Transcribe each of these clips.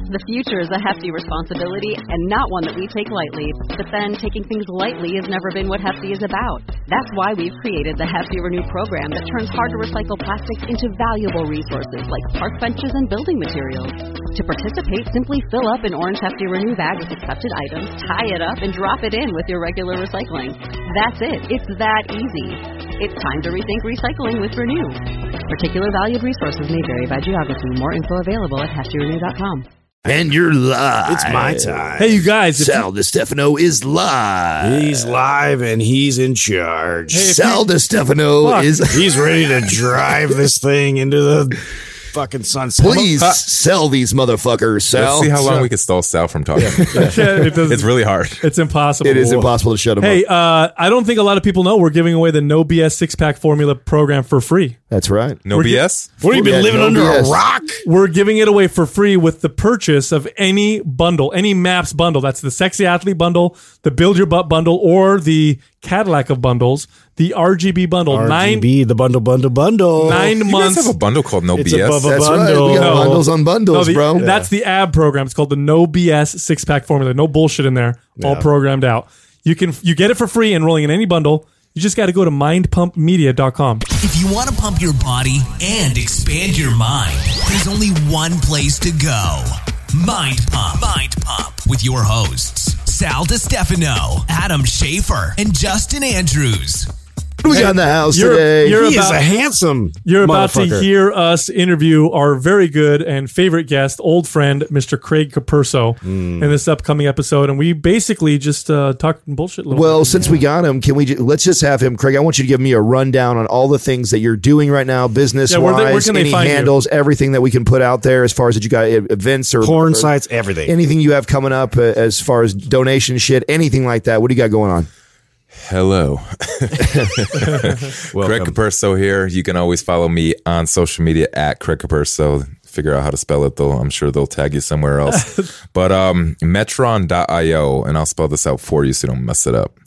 The future is a hefty responsibility and not one that we take lightly. But then taking things lightly has never been what Hefty is about. That's why we've created the Hefty Renew program that turns hard-to-recycle plastics into valuable resources like park benches and building materials. To participate, simply fill up an orange Hefty Renew bag with accepted items, tie it up, and drop it in with your regular recycling. That's it. It's that easy. It's time to rethink recycling with Renew. Particular valued resources may vary by geography. More info available at heftyrenew.com. And you're live. It's my time. Hey, you guys. Sal DiStefano is live. He's live and he's in charge. Hey, Sal DiStefano is... He's ready to drive this thing into the fucking sunset. Please sell these motherfuckers, Sal. Let's see how long we can stall Sal from talking. It's really hard. It's impossible. It is impossible to shut him Hey, up. I don't think a lot of people know we're giving away the No BS six-pack formula program for free. That's right. No BS? What have you been living under BS. a rock? We're giving it away for free with the purchase of any bundle, any MAPS bundle. That's the Sexy Athlete bundle, the Build Your Butt bundle, or the Cadillac of bundles, the RGB bundle. RGB, the bundle. 9 You months. guys have a bundle called No It's BS? above a That's bundle. right. We got No. bundles on bundles, bro. That's the AB program. It's called the No BS six-pack formula. No bullshit in there. All programmed out. You get it for free enrolling in any bundle. You just got to go to mindpumpmedia.com. If you want to pump your body and expand your mind, there's only one place to go. Mind Pump. Mind Pump with your hosts, Sal DiStefano, Adam Schaefer, and Justin Andrews. What do we got in the house You're- today? you're- He is about- a handsome You're about to motherfucker. hear us interview our very good and favorite guest, old friend, Mr. Craig Capurso, in this upcoming episode. And we basically just talked bullshit a little Well, bit. since we got him, can we let's just have him, Craig. I want you to give me a rundown on all the things that you're doing right now, business where wise, can they any find you? handles, everything that we can put out there as far as that you got events or porn or sites, everything. anything you have coming up as far as donation shit, anything like that. What do you got going on? Hello. Craig Capurso here. You can always follow me on social media at Craig Capurso. Figure out how to spell it, though. I'm sure they'll tag you somewhere else. But Metron.io, and I'll spell this out for you so you don't mess it up.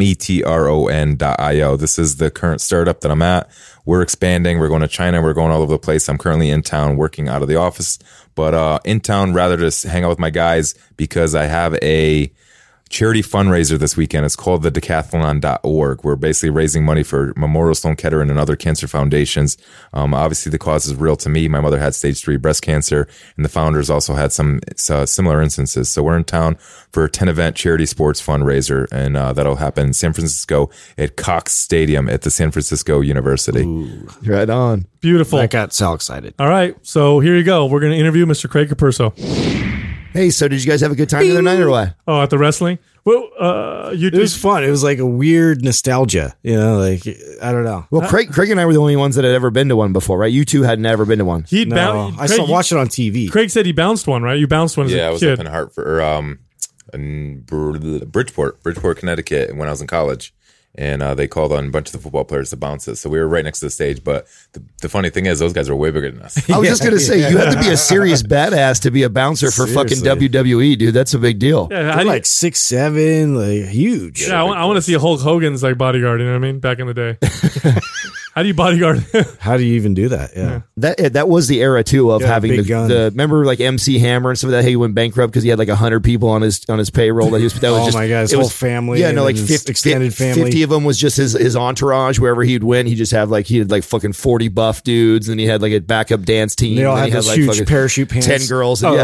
Metron.io. This is the current startup that I'm at. We're expanding. We're going to China. We're going all over the place. I'm currently in town working out of the office, but in town rather just hang out with my guys because I have a charity fundraiser this weekend. It's called the decathlon.org. We're basically raising money for Memorial Sloan Kettering and other cancer foundations. Obviously the cause is real to me. My mother had stage 3 breast cancer and the founders also had some similar instances. So we're in town for a 10-event charity sports fundraiser, and that'll happen in San Francisco at Cox Stadium at the San Francisco University. Right on. Beautiful. That got Sal excited. All right. So here you go. We're going to interview Mr. Craig Capurso. Hey, so did you guys have a good time the other night or what? Oh, at the wrestling? Well, It was fun. It was like a weird nostalgia. You know, like, I don't know. Well, Craig and I were the only ones that had ever been to one before, right? You two had never been to one. He'd No, I saw watch it on TV. Craig said he bounced one, right? You bounced one as Yeah, I a was kid. up in Hartford, in Bridgeport, Connecticut when I was in college. And they called on a bunch of the football players to bounce it. So we were right next to the stage. But the funny thing is, those guys are way bigger than us. I was just going to say, you have to be a serious badass to be a bouncer for Seriously. fucking WWE, dude. That's a big deal. Yeah, how They're do you- like 6'7", like huge. yeah, I want to see Hulk Hogan's like bodyguard. You know what I mean? Back in the day. How do you bodyguard? How do you even do that? Yeah. That was the era too of Yeah, having big gun. the remember like MC Hammer and some of that. Hey, he went bankrupt because he had like 100 people on his payroll. That was Oh just, my God, his it whole was- family Yeah, and no, like then his 50, extended family. 50 of them was just his entourage. Wherever he'd win, he just have he had like fucking 40 buff dudes, and he had like a backup dance team. They all and had he those like huge fucking parachute pants. 10 girls. And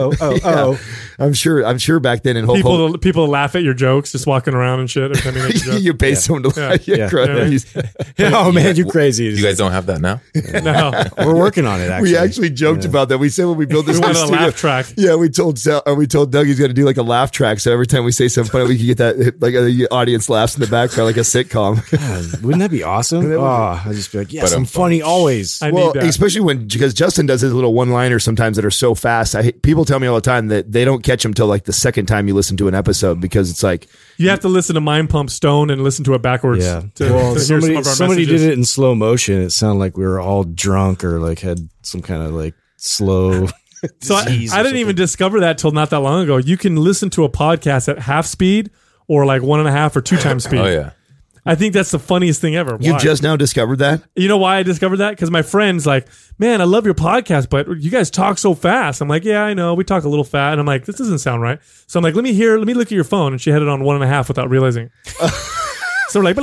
Oh. I'm sure back then in Hulk Hogan, people laugh at your jokes, just walking around and shit. Or sending at your jokes. you pay someone to laugh. Yeah. Yeah. Oh man, you're crazy. You guys don't have that now? No, We're working on it. Actually, We actually joked about that. We said when we built this we new wanted a studio, laugh track. yeah, we told Doug he's going to do like a laugh track. So every time we say something funny, we can get that like the audience laughs in the background like a sitcom. God, wouldn't that be awesome? I'd just be like, yes, But I'm funny always. I Well, need that. especially because Justin does his little one-liners sometimes that are so fast. People tell me all the time that they don't catch them till like the second time you listen to an episode because it's like You have to listen to Mind Pump Stone and listen to it backwards. Yeah. To Well, hear some of our somebody messages. did it in slow motion. It sounded like we were all drunk or like had some kind of like slow. So I disease or didn't even something. discover that till not that long ago. You can listen to a podcast at half speed or like 1.5 or 2 times speed. Oh, yeah. I think that's the funniest thing ever. You Why? just now discovered that? You know why I discovered that? Because my friend's like, man, I love your podcast, but you guys talk so fast. I'm like, yeah, I know. We talk a little fast. And I'm like, this doesn't sound right. So I'm like, let me look at your phone. And she had it on 1.5 without realizing. So we're like,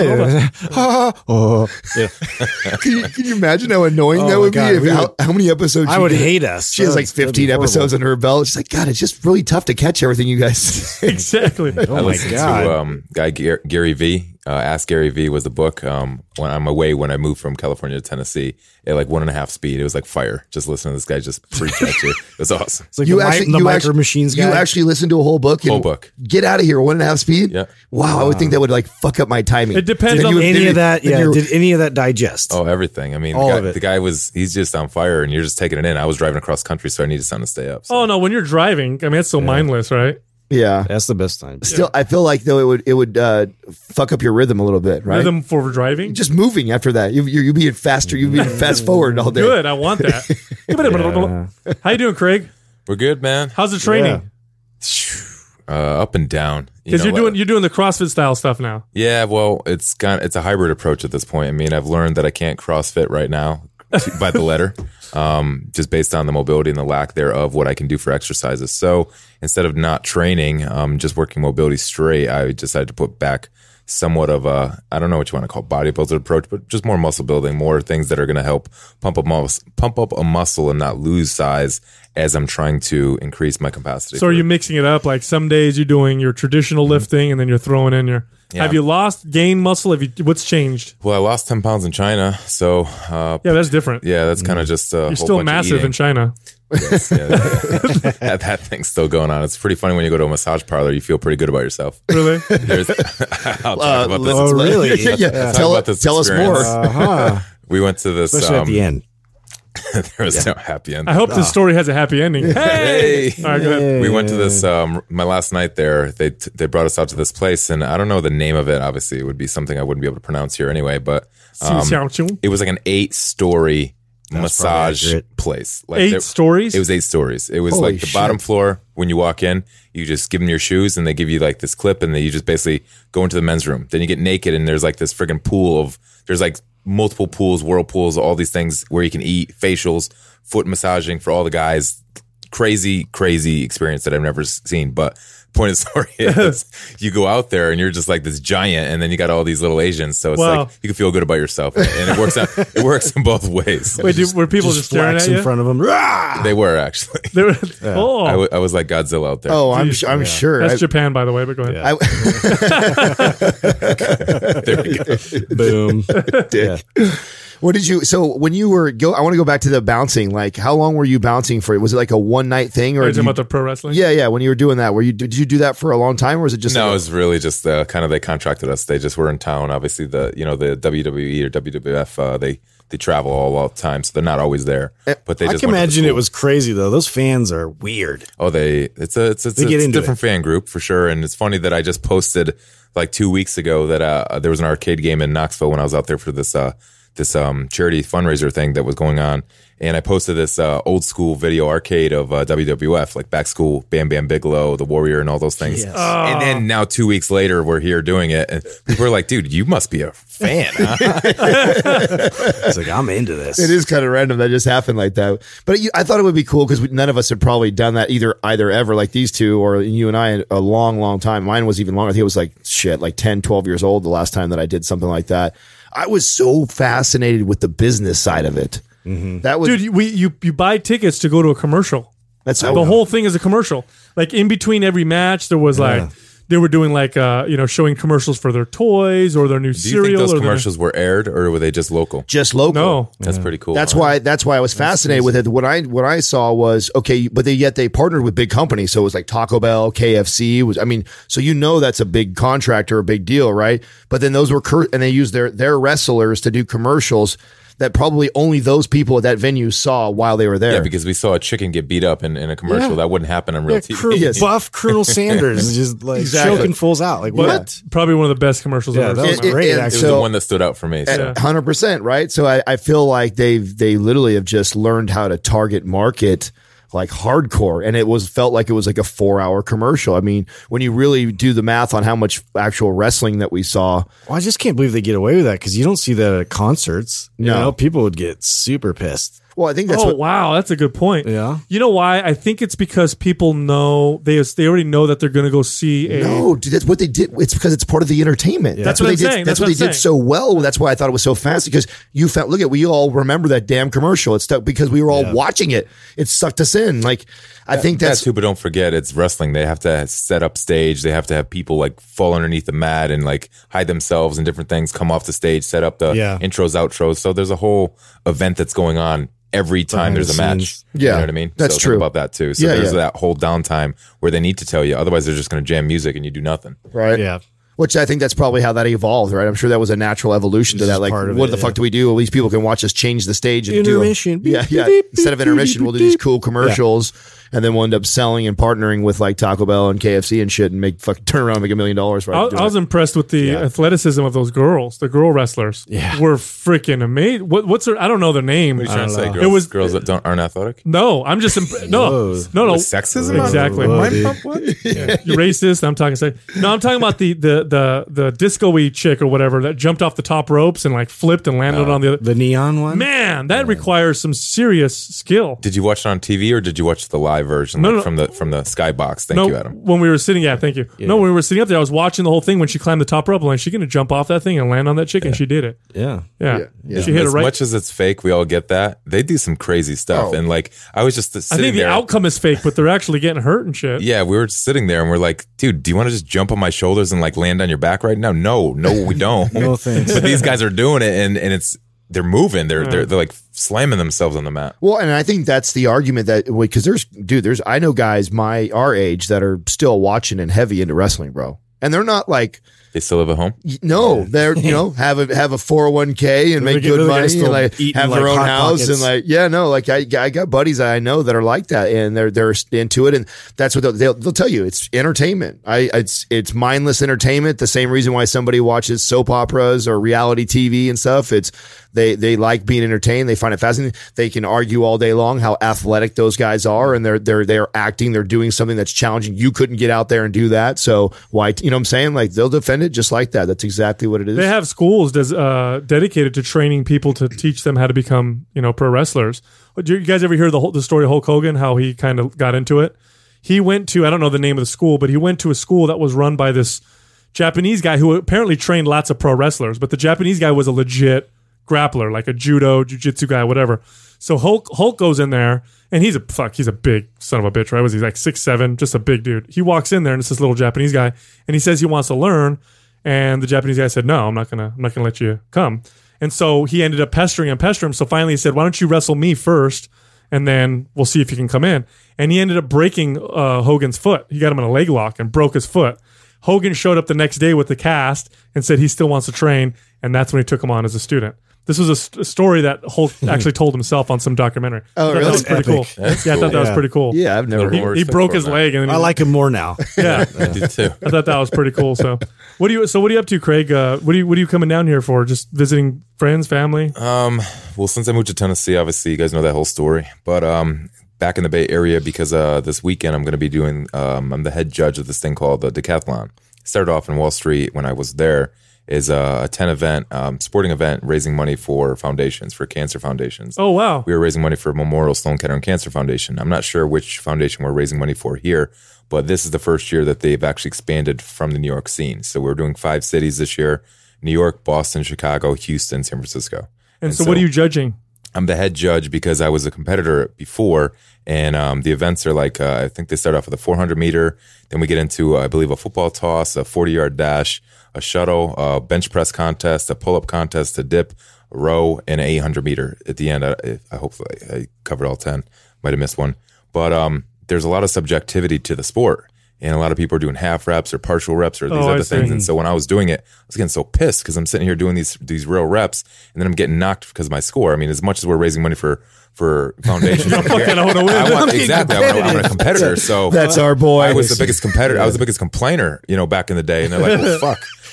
Can you imagine how annoying that would God, be? How many episodes? I would hate us. She has like 15 episodes under her belt. She's like, God, it's just really tough to catch everything you guys say. exactly. Oh I my listened God. to guy Gary V. Ask Gary V was the book. When I'm away, when I moved from California to Tennessee, at like 1.5 speed, it was like fire. Just listening to this guy just preach at you. It was awesome. It's like the Micro Machines guy. You actually listened to a whole book? Whole book. Get out of here, 1.5 speed? Yeah. Wow, I would think that would like fuck up my timing. It depends on any of that. Yeah. Did any of that digest? Oh, everything. I mean, All of it. the guy he's just on fire and you're just taking it in. I was driving across country, so I needed something to stay up. So. Oh, no. When you're driving, I mean, it's so mindless, right? Yeah. That's the best time. Still, I feel like though it would fuck up your rhythm a little bit, right? Rhythm for driving. Just moving after that. You being faster. You being fast forward all day. Good. I want that. How you doing, Craig? We're good, man. How's the training? Up and down. Because you're doing the CrossFit style stuff now. Yeah, well, it's a hybrid approach at this point. I mean, I've learned that I can't CrossFit right now by the letter, just based on the mobility and the lack thereof what I can do for exercises. So instead of not training, just working mobility straight, I decided to put back somewhat of a, I don't know what you want to call bodybuilder approach, but just more muscle building, more things that are going to help pump up a muscle and not lose size as I'm trying to increase my capacity. So are you mixing it up? Like some days you're doing your traditional lifting and then you're throwing in your... Yeah. Have you gained muscle? What's changed? Well, I lost 10 pounds in China, so... yeah, that's different. Yeah, that's kind of just You're still massive in China. Yes, yeah. That thing's still going on. It's pretty funny when you go to a massage parlor, you feel pretty good about yourself. Really? I'll talk about this. Oh, really? Yeah. Tell us more. We went to this... Especially at the end. There was no happy end. I hope this story has a happy ending. Hey! Hey! All right, go ahead. We went to this, my last night there, they brought us out to this place, and I don't know the name of it. Obviously, it would be something I wouldn't be able to pronounce here anyway, but it was like an 8-story massage place. Like 8 stories? It was 8 stories. It was Holy like the shit. bottom floor. When you walk in, you just give them your shoes, and they give you like this clip, and then you just basically go into the men's room. Then you get naked, and there's like this friggin' pool of, there's like multiple pools, whirlpools, all these things where you can eat, facials, foot massaging for all the guys. Crazy experience that I've never seen. But point of the story is you go out there and you're just like this giant, and then you got all these little Asians. So it's like you can feel good about yourself, and it works in both ways. Wait, were people just staring at you? in front of them? They were actually. They were, oh, I was like Godzilla out there. Oh, I'm sure. that's Japan, by the way, but go ahead. There we go. Boom. Dick. What did you? So when you were I want to go back to the bouncing. Like, how long were you bouncing for? Was it like a one night thing, or Are you talking about the pro wrestling? Yeah. When you were doing that, did you do that for a long time, or was it just? No, like it was really just kind of they contracted us. They just were in town. Obviously, the WWE or WWF they travel all the time, so they're not always there. But they I just can went to the imagine it school. was crazy though. Those fans are weird. Oh, it's a get into different fan group for sure. And it's funny that I just posted like 2 weeks ago that there was an arcade game in Knoxville when I was out there for this charity fundraiser thing that was going on. And I posted this old school video arcade of WWF, like Back School, Bam Bam Bigelow, The Warrior, and all those things. Yes. And then now 2 weeks later, we're here doing it. And people are like, dude, you must be a fan, huh? It's like, I'm into this. It is kind of random that just happened like that. But I thought it would be cool because none of us had probably done that either ever, like these two or you and I, in a long time. Mine was even longer. I think it was like 10, 12 years old the last time that I did something like that. I was so fascinated with the business side of it. Mm-hmm. That was, Dude, you buy tickets to go to a commercial. that's The whole thing is a commercial. Like in between every match, there was like they were doing like showing commercials for their toys or their new Do you cereal. think those or their- commercials were aired or were they just local? just local. No, That's pretty cool. That's huh? why I was fascinated with it. What I saw was okay, but yet they partnered with big companies. So it was like Taco Bell, KFC so that's a big contract or a big deal, right? But then those were and they used their wrestlers to do commercials that probably only those people at that venue saw while they were there. Yeah, because we saw a chicken get beat up in a commercial. Yeah. That wouldn't happen on real TV. Yes. Buff Colonel Sanders just like Exactly. choking fools out. Like but what? probably one of the best commercials Yeah, I've that ever was seen. great. and It was Actually, so- the one that stood out for me. So. 100%, right? So I feel like they literally have just learned how to target market like hardcore, and it felt like it was like a 4-hour commercial. I mean, when you really do the math on how much actual wrestling that we saw, Well, I just can't believe they get away with that because you don't see that at concerts. You No. know, people would get super pissed. well, I think that's what. Wow, that's a good point. Yeah. You know why? I think it's because people know they already know that they're going to go see a. No, dude, that's what they did. It's because it's part of the entertainment. Yeah. That's That's what what they I'm did. saying. That's That's what they what I'm did so well. That's why I thought it was so fast because you found. Look at we all remember that damn commercial. It's stuck because we were all watching it. It sucked us in. Like I think that's that too, but don't forget it's wrestling. They have to set up stage. They have to have people like fall underneath the mat and like hide themselves and different things, come off the stage, set up the intros, outros. So there's a whole event that's going on every time there's a match. scenes. You Yeah, know what I mean? that's so true. Think about that too. So Yeah, there's yeah. that whole downtime where they need to tell you. Otherwise, they're just going to jam music and you do nothing. right. Yeah. Which I think that's probably how that evolved, right? I'm sure that was a natural evolution to It's that. just Like, part of what it, the fuck yeah. do we do? At least people can watch us change the stage and Intermission. do. Yeah, Beep, yeah. beep, Instead of beep, intermission, beep, we'll do beep, these beep. cool commercials, and then we'll end up selling and partnering with like Taco Bell and KFC and shit, and make fucking turn around and make $1 million. Right? I was impressed with the athleticism of those girls. The girl wrestlers were freaking amazing. What's her? I don't know their name. What are you trying to say? know. Girls, It was- girls that aren't athletic? No, I'm just no. With sexism? Exactly. Mind dude. pump? What? You're racist. I'm talking. No, I'm talking about the disco-y chick or whatever that jumped off the top ropes and like flipped and landed on the other. The neon one? Man, that requires some serious skill. Did you watch it on TV or did you watch the live version No, like, no. from the Skybox? Thank No, you, Adam. when we were sitting, thank you. No, when we were sitting up there, I was watching the whole thing when she climbed the top rope. I'm like, she's going to jump off that thing and land on that chick, and she did it. Yeah. Yeah. Yeah. She hit it As right. much as it's fake, we all get that. They do some crazy stuff. Oh. And like, I was just I sitting think the there. outcome is fake, but they're actually getting hurt and shit. Yeah, we were sitting there and we're like, dude, do you want to just jump on my shoulders and like land on your back right now? No, we don't. No thanks. But these guys are doing it and they're moving. They're like slamming themselves on the mat. Well, and I think that's the argument that because there's I know guys our age that are still watching and heavy into wrestling, bro, and they're not like. They still live at home. No, they're have a 401k and make They're good money still and like eating, have their like, own Hot house Pockets. and like I got buddies that I know that are like that and they're into it and that's what they'll tell you. It's entertainment. It's mindless entertainment. The same reason why somebody watches soap operas or reality TV and stuff. It's they like being entertained. They find it fascinating. They can argue all day long how athletic those guys are and they're acting. They're doing something that's challenging. You couldn't get out there and do that. So why? You know what I'm saying? Like they'll defend it just like that. That's exactly what it is. They have schools dedicated to training people to teach them how to become, pro wrestlers. Do you guys ever hear the story of Hulk Hogan, how he kind of got into it? He went to, I don't know the name of the school, but he went to a school that was run by this Japanese guy who apparently trained lots of pro wrestlers, but the Japanese guy was a legit grappler, like a judo, jiu-jitsu guy, whatever. So Hulk goes in there, and he's a big son of a bitch, right? Was he like 6'7", just a big dude? He walks in there, and it's this little Japanese guy, and he says he wants to learn. And the Japanese guy said, "No, I'm not gonna let you come." And so he ended up pestering him. So finally he said, "Why don't you wrestle me first, and then we'll see if you can come in." And he ended up breaking Hogan's foot. He got him in a leg lock and broke his foot. Hogan showed up the next day with the cast and said he still wants to train, and that's when he took him on as a student. This was a story that Hulk actually told himself on some documentary. Oh, I thought really? That was pretty cool. That's Yeah, I thought cool. that was Yeah. pretty cool. Yeah, I've never. Little more He respect broke for his him, leg, and then I like him more now. yeah. I do too. I thought that was pretty cool. So, what are you up to, Craig? What are you coming down here for? Just visiting friends, family? Well, since I moved to Tennessee, obviously you guys know that whole story. But back in the Bay Area because this weekend I'm going to be doing. I'm the head judge of this thing called the Decathlon. Started off in Wall Street when I was there. Is a 10 event sporting event raising money for foundations, for cancer foundations. Oh wow! We were raising money for Memorial Sloan Kettering Cancer Foundation. I'm not sure which foundation we're raising money for here, but this is the first year that they've actually expanded from the New York scene. So we're doing 5 cities this year: New York, Boston, Chicago, Houston, San Francisco. And so, what are you judging? I'm the head judge because I was a competitor before, and the events are like I think they start off with a 400 meter, then we get into I believe a football toss, a 40-yard dash, a shuttle, a bench press contest, a pull-up contest, a dip, a row, and an 800 meter. At the end, I hopefully I covered all 10. Might have missed one, but there's a lot of subjectivity to the sport. And a lot of people are doing half reps or partial reps or these I other see. things. And so when I was doing it, I was getting so pissed because I'm sitting here doing these real reps, and then I'm getting knocked because of my score. I mean, as much as we're raising money for foundations, I want to win. exactly. I'm a competitor, so That's our boy. I was the biggest competitor. I was the biggest complainer, back in the day. And they're like, "Well, fuck,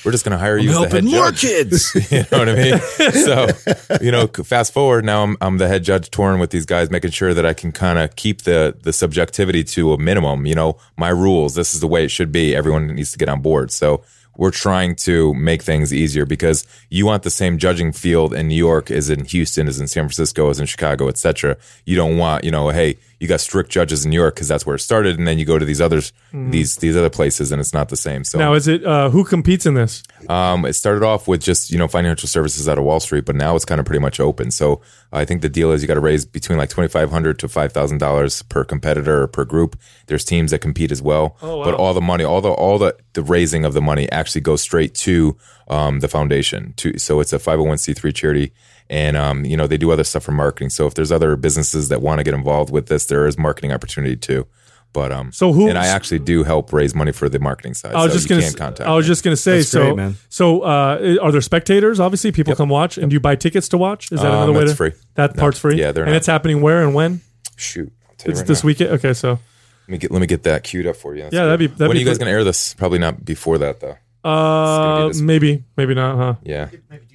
we're just going to hire you as the head helping more judge. kids. You know what I mean? So, fast forward now, I'm the head judge touring with these guys, making sure that I can kind of keep the subjectivity to a minimum. My rules, this is the way it should be. Everyone needs to get on board. So we're trying to make things easier because you want the same judging field in New York as in Houston, as in San Francisco, as in Chicago, etc. You don't want, hey, you got strict judges in New York because that's where it started, and then you go to these others, these other places, and it's not the same. So Now, is it who competes in this? it started off with just financial services out of Wall Street, but now it's kind of pretty much open. So I think the deal is you got to raise between like $2,500 to $5,000 per competitor or per group. There's teams that compete as well, but all the money, all the raising of the money actually goes straight to the foundation. So it's a 501c3 charity. And, they do other stuff for marketing. So if there's other businesses that want to get involved with this, there is marketing opportunity too. But, and I actually do help raise money for the marketing side. I was just going to say, That's great, man. So, are there spectators? Obviously, people come watch, and do you buy tickets to watch? Is that another way? It's free. That part's free. Yeah, and it's happening where and when? Shoot, I'll tell you It's right this now. weekend. Okay, so Let me get that queued up for you. That's Yeah, good. that'd be When are you guys pretty- going to air this? Probably not before that though. this- maybe not, huh? Yeah.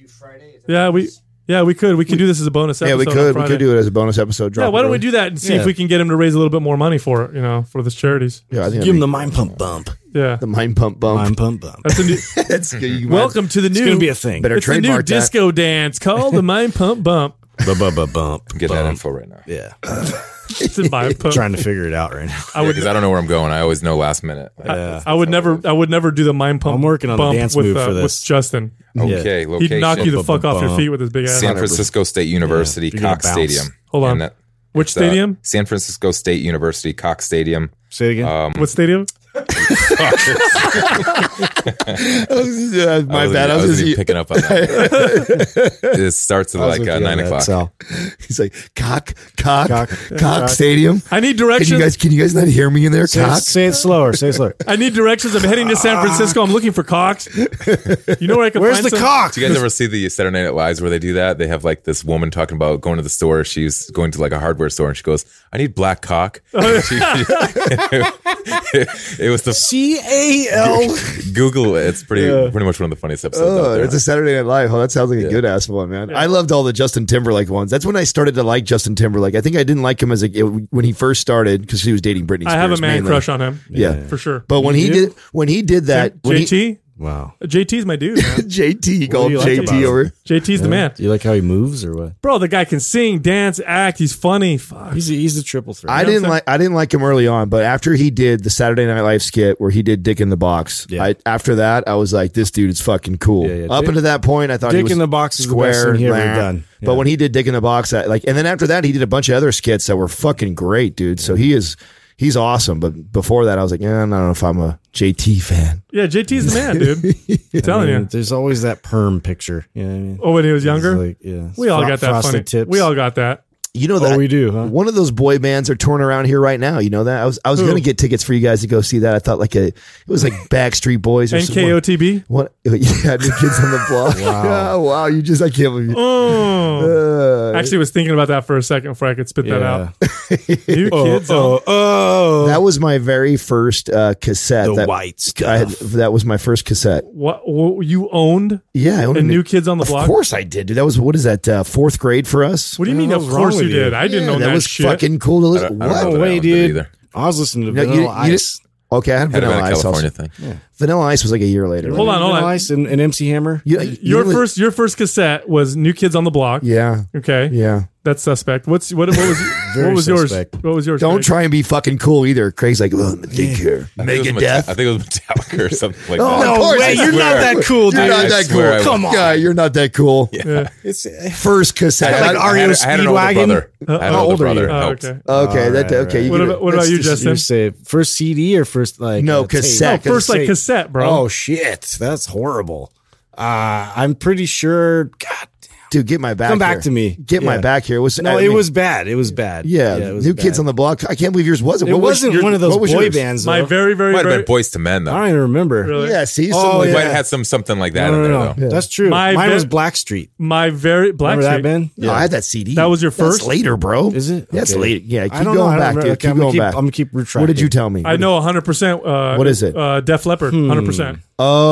We could do this as a bonus episode. Yeah, we on could Friday. do it as a bonus episode. Yeah, why don't we do that and see if we can get him to raise a little bit more money for it, for this charities. Yeah, I think Give him the mind pump bump. Yeah, the mind pump bump. Mind pump bump. that's a new. That's good. You might- Welcome to the It's new. going to be a thing. Better It's the new trademark that. disco dance called the Mind Pump Bump. Bump. Get that bump. info right now. Yeah. It's in Mind Pump. Trying to figure it out right now. Because I don't know where I'm going. I always know last minute. I would never do the Mind Pump. I'm working on the bump dance with, move for with this. Justin. Okay, Yeah. location. He'd knock you the fuck off your Bump. feet with his big ass. San Francisco State University, You're gonna Cox bounce. Stadium. Hold on. And that- Which it's, stadium? San Francisco State University, Cox Stadium. Say it again. What stadium? My I bad. I was wasn't even just, picking up on that. It starts at I was like with you on 9 that, o'clock. Sal. he's like cock Cock. stadium. I need Can directions. you guys not hear me in there? Cock. Say it slower. Say it slower. I need directions. I'm heading to San Francisco. I'm looking for Cox. You know where I can Where's find the some? cock? Do you guys ever see the Saturday Night Lives where they do that? They have like this woman talking about going to the store. She's going to like a hardware store and she goes, "I need black cock." It was the CAL. Google it. It's pretty much one of the funniest episodes out Oh, there. it's a Saturday Night Live. Oh, that sounds like a good ass one, man. I loved all the Justin Timberlake ones. That's when I started to like Justin Timberlake. I think I didn't like him when he first started because he was dating Britney Spears. I have a man mainly. crush on him. Yeah. for sure. But when he did that, when he- JT, Wow. JT's my dude, man. JT, he What do called you like about JT him? over. JT's the man, Do you like how he moves or what? bro. The guy can sing, dance, act. He's funny. Fuck. He's a triple threat. I didn't like him early on, but after he did the Saturday Night Live skit where he did Dick in the Box, Yeah. after that I was like, this dude is fucking cool. Yeah, yeah. Up Dick- until that point, I thought he Dick was in the Box is the square, best thing he ever blah. done. But Yeah. when he did Dick in the Box, and then after that, he did a bunch of other skits that were fucking great, dude. So he's awesome. But before that, I was like, I don't know if I'm a JT fan. Yeah, JT's the man, dude. I'm telling you. There's always that perm picture. You know what I mean? Oh, when he was younger, It's like, yeah. we all got that Frosted funny. tips. We all got that. You know that we do, huh? One of those boy bands are touring around here right now. You know that I was Who? going to get tickets for you guys to go see that. I thought it was like Backstreet Boys or something. NKOTB. What? Yeah, New Kids on the Block. Wow. Wow. I can't believe you. Oh. Actually, was thinking about that for a second before I could spit that Yeah. out. New kids. Oh. That was my very first cassette. The that white I had, stuff. that was my first cassette. What you owned? Yeah, I owned And New Kids on the Of Block? course I did, dude. That was what is that? Fourth grade for us. What do you mean? the Of hell's wrong course you with you? did. I didn't Yeah, know that was shit. fucking cool to listen. I don't know What? that way, I owned it dude. either. I was listening to No, Vanilla Ice. Okay, I had Had to Vanilla be a Ice. California Also. thing. Vanilla Ice was like a year later. Hold on, hold Vanilla on. Ice and MC Hammer. Your first cassette was New Kids on the Block. Yeah, Okay. yeah. That's suspect. What was Very yours? suspect. What was yours? Don't Craig? try and be fucking cool either. Craig's like, oh, think here. I think it was Megadeth. I think it was Metallica or something like Oh, that. of course, I you're not swear. that cool, dude. You're not I that swear I cool. was. Come on, guy, you're not that cool. Yeah. It's First cassette. Like I- REO I had an older Speedwagon? brother. I had an how older old are you? brother. It Oh, helped. okay. okay, Right, okay. right. You What get about, it. what about you, Justin? You say first CD or first like No, tape? cassette. No, first like Say- cassette, bro. Oh shit, that's horrible. I'm pretty sure. God, Dude, get my back. Come back here. to me. Get my Yeah. back here. It was no, I it mean, was bad. It was bad. Yeah, it was New bad. Kids on the Block. I can't believe yours wasn't. It What was wasn't your- one of those what was boy yours? bands. My Though. very, very, Might have very. been Boys to Men I though. don't even remember. Really? Yeah, see, Oh, something like It yeah. might have had something like that No, in no, there no. though. That's true. My Mine ve- was Blackstreet. My very Black Remember that, Street. Ben? No, I had that CD. That was your first? That's later, bro. Is it? That's Okay. later. Yeah, I keep don't going know. I don't back, remember. dude. Okay, Keep I'm gonna going back. I'm gonna keep retracting. What did you tell me? I know 100%. What is it? Def Leppard, 100%. Oh,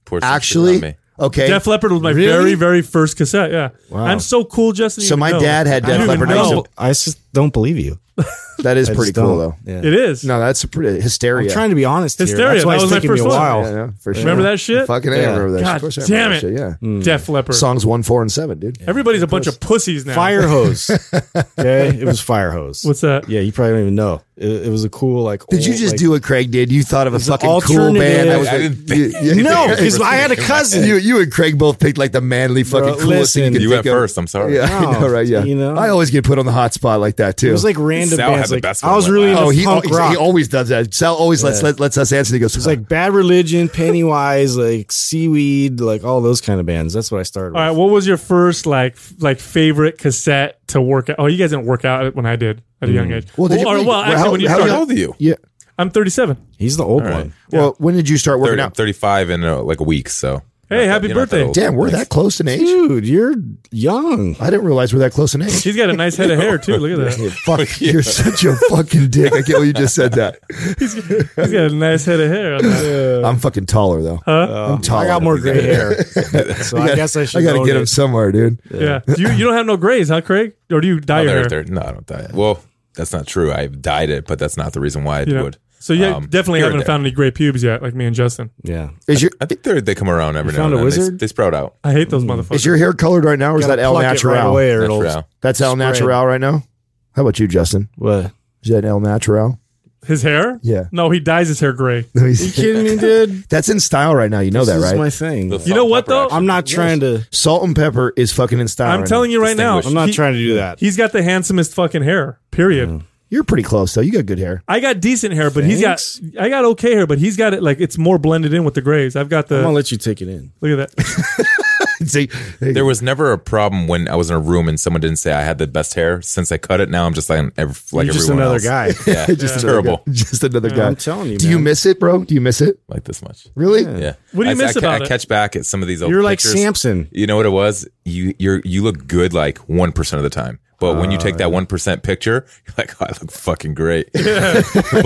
Pour some Actually, shit on me. okay. Def Leppard was my Really? very, very first cassette. Yeah. Wow. I'm so cool, Justin. you So don't my know. dad had I Def don't even Leppard. know. I just don't believe you. That is I pretty just cool, don't. though. Yeah. It is. No, that's a pretty hysteria. I'm trying to be honest Hysteria, here. That's why that was it's my taking me a first one. while. Yeah, for sure. Remember that shit? Fucking Yeah. remember that. God Of course I damn remember it. that shit, yeah. Def Leppard. Songs 1, 4, and 7, dude. Everybody's a bunch of pussies now. Fire hose. Okay, it was fire hose. What's that? Yeah, you probably don't even know. It was a cool like. Did you old, just like- do what Craig did? You thought of a It's an fucking cool alternative- band. That was I like, didn't think- No, because I had a cousin. You and Craig both picked like the manly fucking Bro, coolest thing listen. you could You think went of. first. I'm sorry. Yeah, I know, No, right? Yeah, you know? I always get put on the hot spot like that too. It was like random Sal had bands. the Like best I was one. really Wow. into punk rock. he always does that. Sal always lets us answer. He goes, It's like Bad Religion, Pennywise, like Seaweed, like all those kind of bands. That's what I started All right. with. What was your first like favorite cassette to work out? Oh, you guys didn't work out when I did at a young age. Well, did you- Actually, how- when you how started, How old are you? yeah. I'm 37. He's the old All right. one. Well, when did you start working 30, out? 35 in like a week. So Hey, happy You're not that birthday. old. Damn, we're that close in age. Dude, you're young. I didn't realize we're that close in age. She's got a nice head of hair too. Look at that. Fuck, you're such a fucking dick. I can't believe you just said that. He's got a nice head of hair. On that. I'm fucking taller though. I'm taller. I got more gray hair, so I guess I should. I gotta own get him it. somewhere, dude. Yeah. You don't have no grays, huh, Craig? Or do you dye your hair? No, I don't dye it. Well, that's not true. I've dyed it, but that's not the reason why I You know? would. So you definitely here and haven't there. found any gray pubes yet, like me and Justin. Yeah, Is your I think they come around every now found and a then. wizard? They sprout out. I hate those motherfuckers. is your hair colored right now, or is that Gotta El pluck it Natural? right away, or it'll Natural. That's El spread. Natural right now. How about you, Justin? What? Is that El Natural? His hair? Yeah. No, he dyes his hair gray. Let me You see. kidding me, dude? That's in style right now. You know This that, is right? my thing. The You know what, pepper though? action. I'm not trying to. Salt and pepper is fucking in style. I'm telling you right now. Distinguished. I'm not trying to do that. He's got the handsomest fucking hair. Period. You're pretty close though. You got good hair. I got decent hair, but Thanks. I got okay hair, but he's got it like it's more blended in with the grays. I've got I'm gonna the let you take it in. look at that. See, There was never a problem when I was in a room and someone didn't say I had the best hair. Since I cut it, now I'm just like You're everyone just another else. guy. Yeah, just terrible. just another guy. I'm telling you, Do you man. miss it, bro? Do you miss it? Like this much. Really? Yeah. What do you miss about I it? catch back at some of these old You're like pictures. Samson. You know what it was? You look good like 1% of the time. But when you take that 1% picture, you're like, oh, I look fucking great. But, you know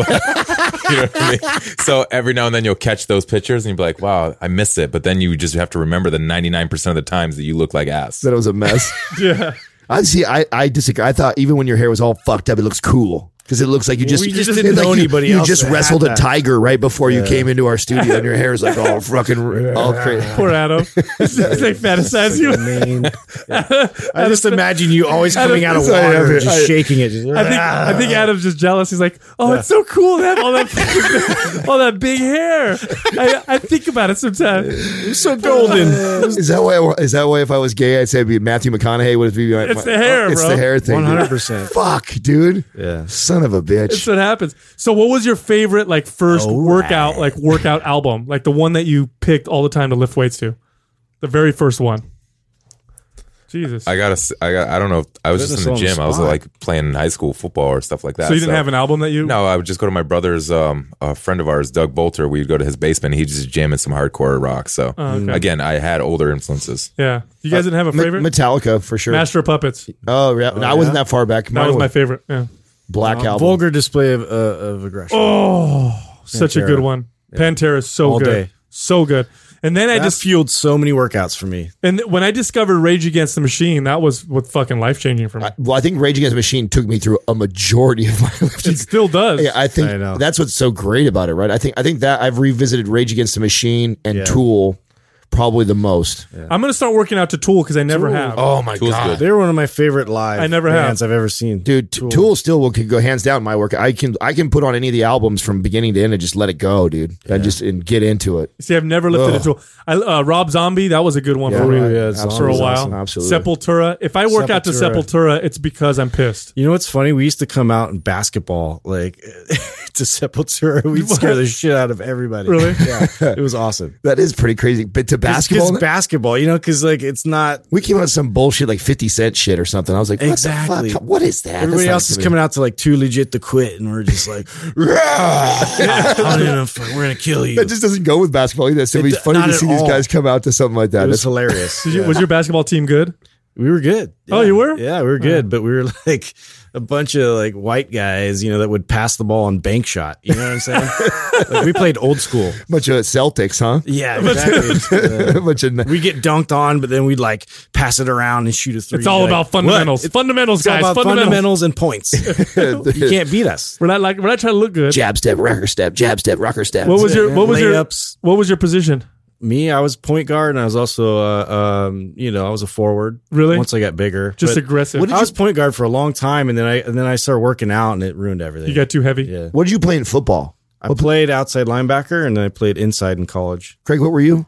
what I mean? So every now and then you'll catch those pictures and you'll be like, wow, I miss it. But then you just have to remember the 99% of the times that you look like ass. That was a mess. Yeah. I see. I disagree. I thought even when your hair was all fucked up, it looks cool because it looks like you just we just it's didn't like know you- anybody You else just that had wrestled a that. tiger right before you came into our studio, and your hair is like all fucking all crazy. Poor Adam. It's like fantasize you. Main. I just imagine you always coming out of Sorry, water, I- just shaking it. Just, I think Adam's just jealous. He's like, "Oh, it's so cool to have all that fucking, all that big hair." I think about it sometimes. You're so golden. Is that why? Is that why? If I was gay, I'd say it'd be Matthew McConaughey. Would it be? It's the hair, It's bro. the hair thing. 100%. Fuck, dude. Yeah. Son of a bitch. That's what happens. So, what was your favorite like first workout album? Like the one that you picked all the time to lift weights to, the very first one. Jesus. I don't know. I was Put just us in on the the gym. I was spot. like playing high school football or stuff like that. So you didn't have an album that you? No, I would just go to my brother's, a friend of ours, Doug Bolter. We'd go to his basement. He'd just jam in some hardcore rock. So okay. again, I had older influences. Yeah. You guys didn't have a favorite? Metallica for sure. Master of Puppets. Oh, yeah. No, I wasn't that far back. That Mine was my favorite. Yeah. Black album. Vulgar display of aggression. Oh, such a Pantera. good one. Pantera is so All good. day. So good. And then I That just fueled so many workouts for me. and when I discovered Rage Against the Machine, that was what fucking life changing for me. Well, I think Rage Against the Machine took me through a majority of my lifting. It still does. Yeah, I think I know. that's what's so great about it, right? I think that I've revisited Rage Against the Machine and Yeah. Tool probably the most. I'm gonna start working out to Tool because I never have. Oh my Tool's god, good. They're one of my favorite live I never have. bands I've ever seen. dude! Tool still can go hands down in my work. I can put on any of the albums from beginning to end and just let it go, dude, and get into it. See, I've never lifted a Tool. Rob Zombie, that was a good one Yeah, for me right. Yeah, it's for a always while. awesome. Absolutely. Sepultura. If I work out to Sepultura, it's because I'm pissed. You know what's funny? We used to come out in basketball, like to Sepultura. We'd scare the shit out of everybody. Really? Yeah, it was awesome. That is pretty crazy. But to basketball, It's basketball, you know, because like it's not. we came out with some bullshit like 50 Cent shit or something. I was like, what Exactly. the fuck? What is that? Everybody That's else is not coming out to like Too Legit to Quit, and we're just like, we're gonna kill you. That just doesn't go with basketball either. So it'd be It- funny not to at see these all. guys come out to something like that. It was That's hilarious. Was your basketball team good? We were good. Oh, you were? Yeah, we were good, but we were like, a bunch of like white guys, that would pass the ball on bank shot. You know what I'm saying? Like, we played old school. Bunch of Celtics, huh? Yeah, exactly. Bunch of We get dunked on, but then we'd like pass it around and shoot a three. It's all about fundamentals. Fundamentals, It's all guys. about fundamentals and points. You can't beat us. We're not trying to look good. jab step, rocker step, jab step, rocker step. What was your Layups. what was your position? Me, I was point guard, and I was also, I was a forward. Really? Once I got bigger, Just But aggressive. I was point guard for a long time, and then I started working out, and it ruined everything. You got too heavy. Yeah. What did you play in football? I played outside linebacker, and then I played inside in college. Craig, what were you?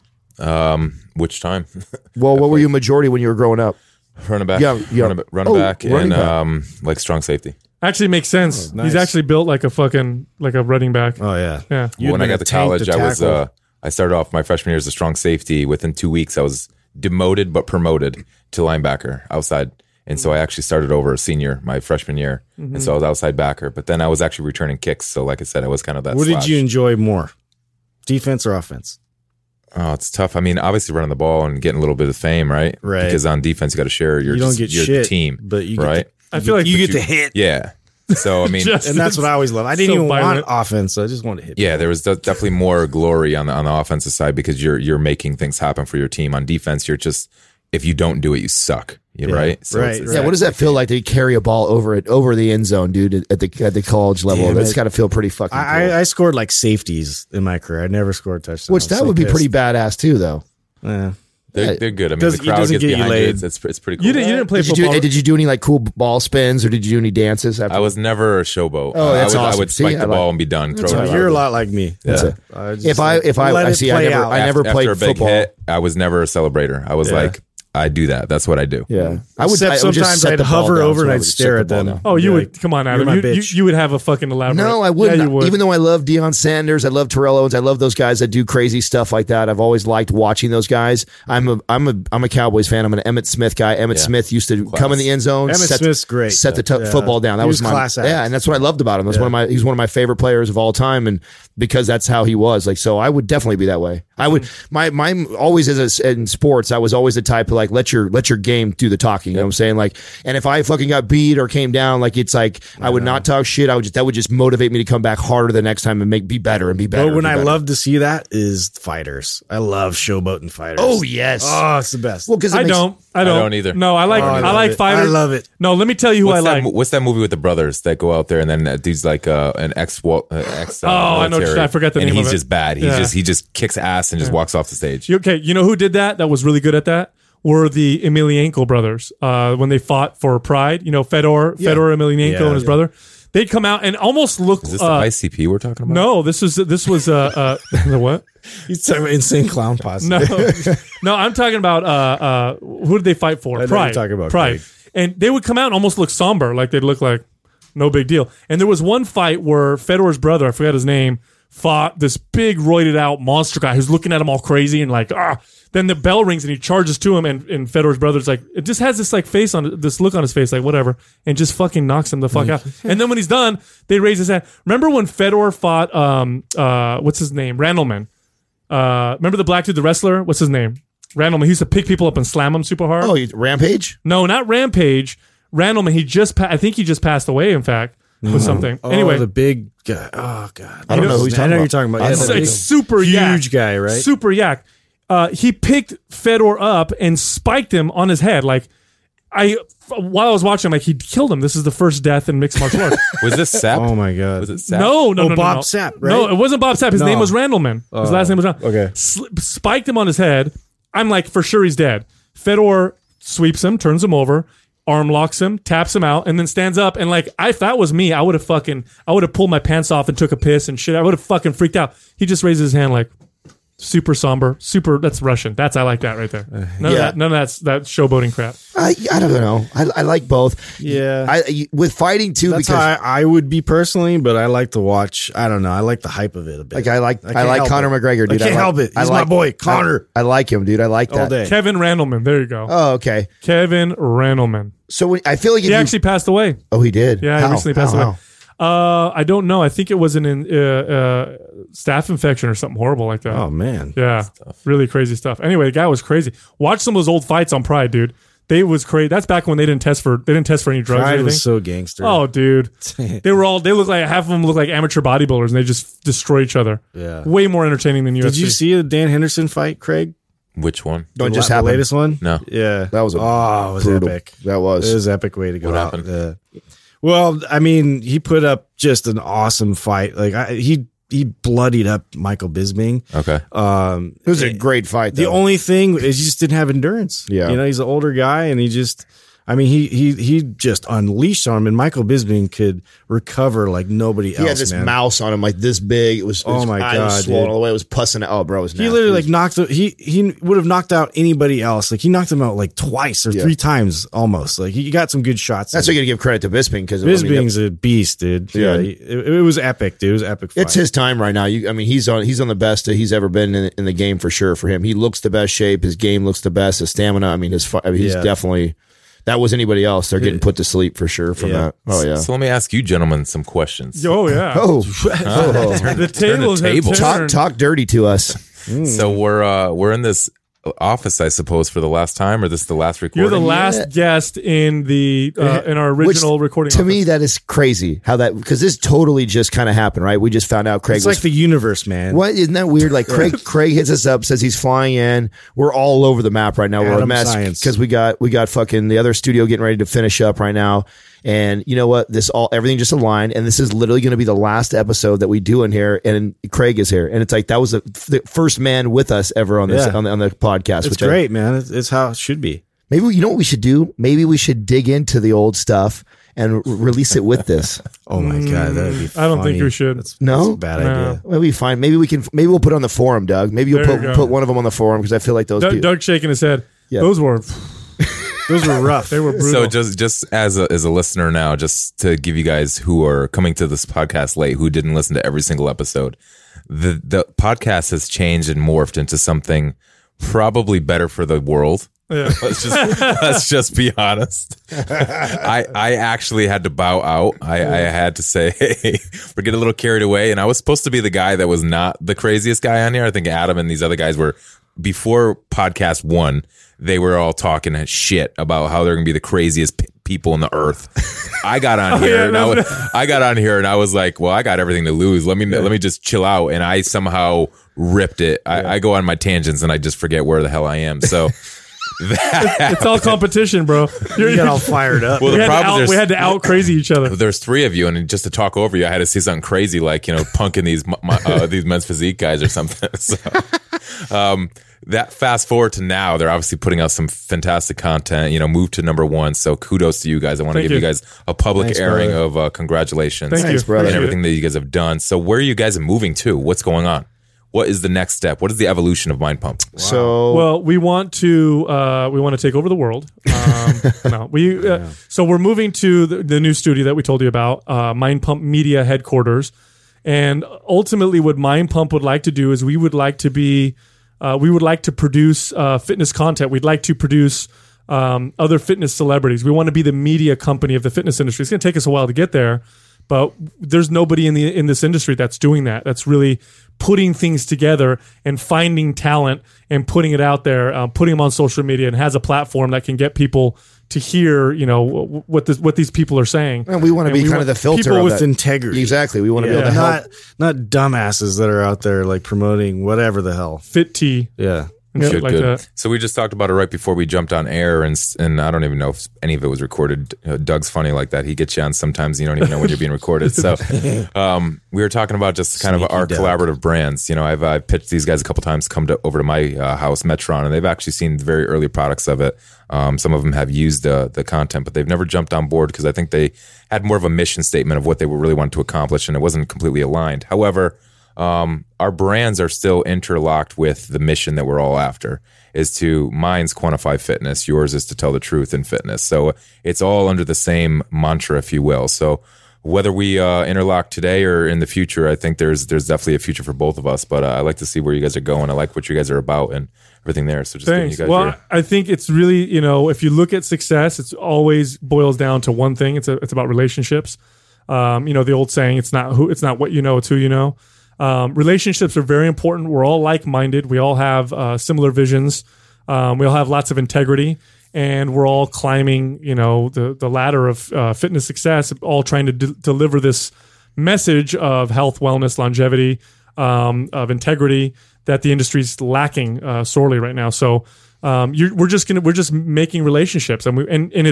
Which time? Well, what were you majority when you were growing up? Running back. Yeah. Running back running and like strong safety. Actually makes sense. nice. He's actually built like a running back. Oh yeah, Yeah. You'd When I been got a to tank college, I was tackle. I started off my freshman year as a strong safety. Within 2 weeks, I was demoted but promoted to linebacker outside. And so I actually started over a senior my freshman year. And so I was outside backer. But then I was actually returning kicks. So like I said, I was kind of that What slash. did you enjoy more, defense or offense? Oh, it's tough. I mean, obviously running the ball and getting a little bit of fame, right? Right. Because on defense, you got to share your, You don't get your shit, team, but you get right? I feel like you get to hit, Yeah. So, I mean, Just- and that's what I always love. I didn't So even violent. want offense, I just wanted to hit. yeah, there was definitely more glory on the offensive side because you're making things happen for your team. On defense, you're just, if you don't do it, you suck. Right? So right, Yeah, what does that feel like to carry a ball over the end zone, dude, at the college level? Damn That's it. got to feel pretty fucking cool. I scored like safeties in my career. I never scored touchdowns. Which that So would be pissed. pretty badass too, though. Yeah. They're good. I mean, Does- the it crowd doesn't gets get you behind you. laid. It's pretty cool. You didn't play Did football. you do any like cool ball spins or did you do any dances? After? I was never a showboat. Oh, that's I awesome. would See, spike I the like- ball and be done. Throw So it. you're a lot like me. That's Yeah. it. I just If I let it see, I play never out. I never played after a big football. hit, I was never a celebrator. I was like, I do that. That's what I do. Yeah, Except I would just sometimes set I'd the ball hover down, over so and I I'd would just stare set at the ball them. down. Oh, you Yeah. would. Come on, Adam. my You bitch. would have a fucking elaborate. No, I wouldn't. Yeah, you would. Even though I love Deion Sanders, I love Terrell Owens, I love those guys that do crazy stuff like that. I've always liked watching those guys. I'm a Cowboys fan. I'm an Emmett Smith guy. Emmett Smith used to come in the end zone. Emmett Smith's great. Set the Yeah. football down. That He was was my class act. yeah, and that's what I loved about him. That's he's one of my favorite players of all time, and because that's how he was. Like, so I would definitely be that way. I would my always in sports. I was always the type of like let your game do the talking. You know what I'm saying? Like, and if I fucking got beat or came down, like it's like I would not talk shit. That would just motivate me to come back harder the next time and be better and be better. But when and be I better. love to see that is fighters. I love showboating fighters. Oh yes. Oh, it's the best. Well, because I don't either. No, I like Oh, I I love like it. fighters. I love it. No, let me tell you who I like. What's that movie with the brothers that go out there and then that dude's like an ex I know what you're- military, I forgot the and name of he's it. just bad. Yeah. He just kicks ass and just walks off the stage. Okay, you know who did that? That was really good at that. Were the Emelianenko brothers when they fought for Pride? You know, Fedor Emelianenko Yeah, and his brother. They'd come out and almost look. Is this the ICP we're talking about? No, this was the what? He's talking about Insane Clown Posse. No, no, I'm talking about who did they fight for? I know Pride. you're talking about Pride. Craig. And they would come out and almost look somber, like they'd look like no big deal. And there was one fight where Fedor's brother, I forgot his name, fought this big roided out monster guy who's looking at him all crazy and like Then the bell rings and he charges to him, and Fedor's brother's like, it just has this like face on this look on his face, like whatever, and just fucking knocks him the fuck out. And then when he's done, they raise his hand. Remember when Fedor fought what's his name, Randleman? Remember the black dude, the wrestler? What's his name? Randleman. He used to pick people up and slam them super hard. Oh, Rampage? No, not Rampage. Randleman. I think he just passed away. In fact, with something. Oh, anyway, the big guy. Oh god, I don't know who he's talking I know about. you're talking about. I Yeah, don't know the who big, it's super huge yak. guy, right? Super yak. He picked Fedor up and spiked him on his head. Like while I was watching, I'm like, he killed him. This is the first death in mixed martial arts. Was this Sapp? Oh my god. Was it Sapp? No, Bob no. Sapp, right? No, it wasn't Bob Sapp. His No. name was Randleman. His last name was Randleman. okay. Spiked him on his head. I'm like, for sure he's dead. Fedor sweeps him, turns him over, arm locks him, taps him out, and then stands up. And like, if that was me, I would have pulled my pants off and took a piss and shit. I would have fucking freaked out. He just raises his hand like, super somber, that's Russian. I like that right there. None of that showboating crap. I don't know. I like both. Yeah. With fighting too, That's because how I would be personally, but I like to watch. I don't know. I like the hype of it a bit. like I like can't Conor help it. McGregor, dude. I can't like, help it. He's my boy, Conor. I like him, dude. I like All that. day. Kevin Randleman. There you go. Oh, okay. Kevin Randleman. So I feel like if He actually passed away. oh, he did. Yeah, How? he recently passed How? away. I don't know. I think it was an staph infection or something horrible like that. Oh man. Yeah, really crazy stuff. Anyway, the guy was crazy. Watch some of those old fights on Pride, dude. They was crazy. That's back when they didn't test for any drugs or Pride anything. was so gangster. Oh, dude, they look like half of them look like amateur bodybuilders, and they just destroy each other. Yeah. Way more entertaining than UFC. Did you see the Dan Henderson fight, Craig? Which one? Don't just the happen. latest one? No. Yeah. That was it was brutal. epic. That was. It was an epic way to go What out. happened? Well, I mean, he put up just an awesome fight. Like he bloodied up Michael Bisping. Okay. It was a great fight. The Though. only thing is he just didn't have endurance. Yeah. You know, he's an older guy and he just, I mean, he just unleashed on him, and Michael Bisping could recover like nobody else. He had this man. mouse on him like this big. It was Oh my eye was God, swollen dude. all the way. It was pussing out. Oh, bro, it was nasty. He literally like knocked. He would have knocked out anybody else. Like he knocked him out like twice or 3 times almost. Like he got some good shots. That's why you got to give credit to Bisping because Bisping's a beast, dude. Yeah. It was epic, dude. It was an epic. Fight. it's his time right now. He's on the best that he's ever been in the game for sure. For him, he looks the best shape. His game looks the best. His stamina. I mean, he's definitely. That was anybody else. They're getting put to sleep for sure from that. Oh yeah. So let me ask you gentlemen some questions. Oh yeah. Oh, The tables have table. turned. talk dirty to us. So we're in this office, I suppose, for the last time, or this is the last recording? You're the last guest in the in our original recording. To office. me, that is crazy how that, because this totally just kind of happened, right? We just found out Craig It's was like the universe, man. What, isn't that weird? Like Craig hits us up, says he's flying in. We're all over the map right now. We're a Adam mess Science. because we got fucking the other studio getting ready to finish up right now. And you know what? Everything just aligned, and this is literally going to be the last episode that we do in here. And Craig is here, and it's like that was the first man with us ever on this Yeah. on the podcast. It's great, man. It's how it should be. Maybe you know what we should do? Maybe we should dig into the old stuff and release it with this. Oh my god, that would be. I don't think funny. we should. That's No? a bad No. idea. Maybe fine. Maybe we'll put it on the forum, Doug. Maybe you'll There you go. put one of them on the forum because I feel like those people. Doug shaking his head. Yeah. Those were rough. They were brutal. So just as a listener now, just to give you guys who are coming to this podcast late, who didn't listen to every single episode, the podcast has changed and morphed into something probably better for the world. Yeah. Let's just be honest. I actually had to bow out. I had to say, hey, we're getting a little carried away. And I was supposed to be the guy that was not the craziest guy on here. I think Adam and these other guys were, before podcast 1, they were all talking shit about how they're going to be the craziest people on the earth. I got on here and I was like, well, I got everything to lose. Let me just chill out. And I somehow ripped it. I go on my tangents and I just forget where the hell I am. So it's all competition, bro. You got all fired up. well, we, the had problem is we had to out crazy each other. there's 3 of you, and just to talk over you, I had to see something crazy, like punking these men's physique guys or something. So, that fast forward to now, they're obviously putting out some fantastic content. Moved to number 1. So kudos to you guys. I want to Thank give you you. guys a public Thanks, airing brother. of congratulations Thank Thanks, you, brother. and Appreciate everything it. that you guys have done. So where are you guys moving to? What's going on? What is the next step? What is the evolution of Mind Pump? So Well, we want to take over the world. So we're moving to the new studio that we told you about, Mind Pump Media headquarters, and ultimately, what Mind Pump would like to do is we would like to produce fitness content. We'd like to produce other fitness celebrities. We want to be the media company of the fitness industry. It's going to take us a while to get there, but there's nobody in this industry that's doing that. That's really putting things together and finding talent and putting it out there, putting them on social media, and has a platform that can get people to hear, what these people are saying. and we want to be kind of the filter people of with that. integrity. Exactly. We want to be able to help. not dumbasses that are out there like promoting whatever the hell. Fit tea Yeah. and shit like that. So we just talked about it right before we jumped on air, and I don't even know if any of it was recorded. Doug's funny like that. He gets you on sometimes you don't even know when you're being recorded. So we were talking about just kind of our Doug. collaborative brands. I've pitched these guys a couple times to come over to my house, Metron, and they've actually seen very early products of it. Some of them have used the content, but they've never jumped on board because I think they had more of a mission statement of what they really wanted to accomplish, and it wasn't completely aligned. However, our brands are still interlocked with the mission that we're all after, is to mine's quantify fitness. Yours is to tell the truth in fitness. So it's all under the same mantra, if you will. So whether we interlock today or in the future, I think there's definitely a future for both of us. But I like to see where you guys are going. I like what you guys are about and everything there. So just giving you Thanks. guys Well, I think it's really, if you look at success, it's always boils down to one thing. It's about relationships. The old saying, it's not what you know, it's who you know. Relationships are very important. We're all like-minded. We all have similar visions. We all have lots of integrity. and we're all climbing, the ladder of fitness success, all trying to deliver this message of health, wellness, longevity, of integrity that the industry's lacking sorely right now. So we're just making relationships, and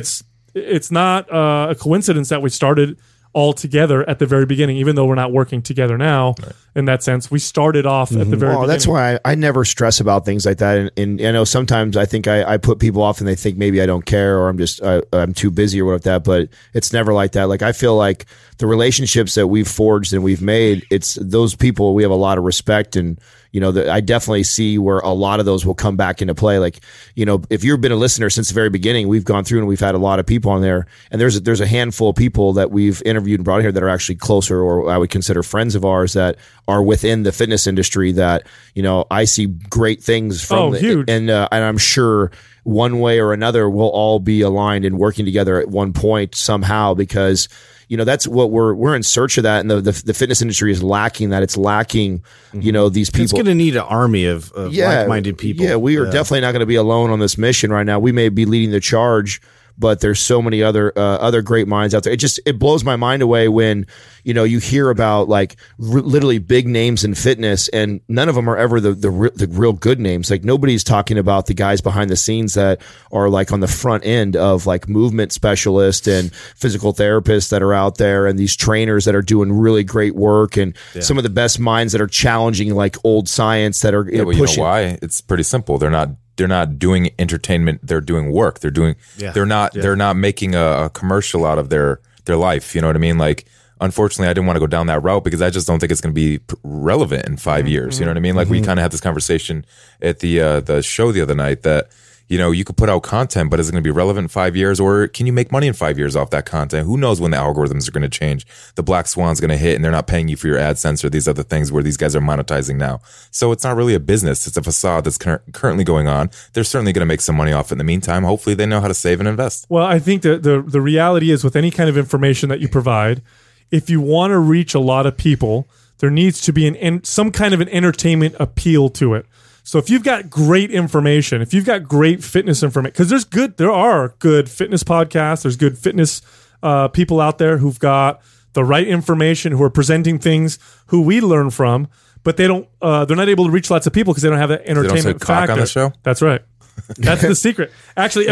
it's not a coincidence that we started all together at the very beginning, even though we're not working together now. Right. In that sense, we started off at the very beginning. That's why I never stress about things like that. And I know sometimes I think I put people off and they think maybe I don't care or I'm too busy or whatever that, but it's never like that. Like I feel like the relationships that we've forged and we've made, it's those people we have a lot of respect, and I definitely see where a lot of those will come back into play. Like, if you've been a listener since the very beginning, we've gone through and we've had a lot of people on there, and there's a handful of people that we've interviewed and brought here that are actually closer, or I would consider friends of ours that are within the fitness industry that, I see great things from. Huge. And I'm sure one way or another we'll all be aligned and working together at one point somehow, because that's what we're in search of that, and the fitness industry is lacking that. It's lacking, these people. It's going to need an army of like-minded people. Yeah, we are definitely not going to be alone on this mission right now. We may be leading the charge, but there's so many other great minds out there. It blows my mind away when you hear about like literally big names in fitness, and none of them are ever the real good names. Like nobody's talking about the guys behind the scenes that are like on the front end of like movement specialists and physical therapists that are out there, and these trainers that are doing really great work, and some of the best minds that are challenging like old science that are pushing. You know why? It's pretty simple. They're not doing entertainment. They're doing work. They're not making a commercial out of their life. You know what I mean? Like, unfortunately, I didn't want to go down that route because I just don't think it's going to be relevant in 5 years. You know what I mean? Like we kind of had this conversation at the show the other night that, you could put out content, but is it going to be relevant in 5 years, or can you make money in 5 years off that content? Who knows when the algorithms are going to change? The black swan's going to hit and they're not paying you for your AdSense or these other things where these guys are monetizing now. So it's not really a business. It's a facade that's currently going on. They're certainly going to make some money off it in the meantime. Hopefully they know how to save and invest. Well, I think that the reality is with any kind of information that you provide, if you want to reach a lot of people, there needs to be some kind of an entertainment appeal to it. So if you've got great information, if you've got great fitness information, because there are good fitness podcasts, there's good fitness people out there who've got the right information, who are presenting things who we learn from, but they're not able to reach lots of people because they don't have that entertainment factor. On the show? That's right. That's the secret. Actually,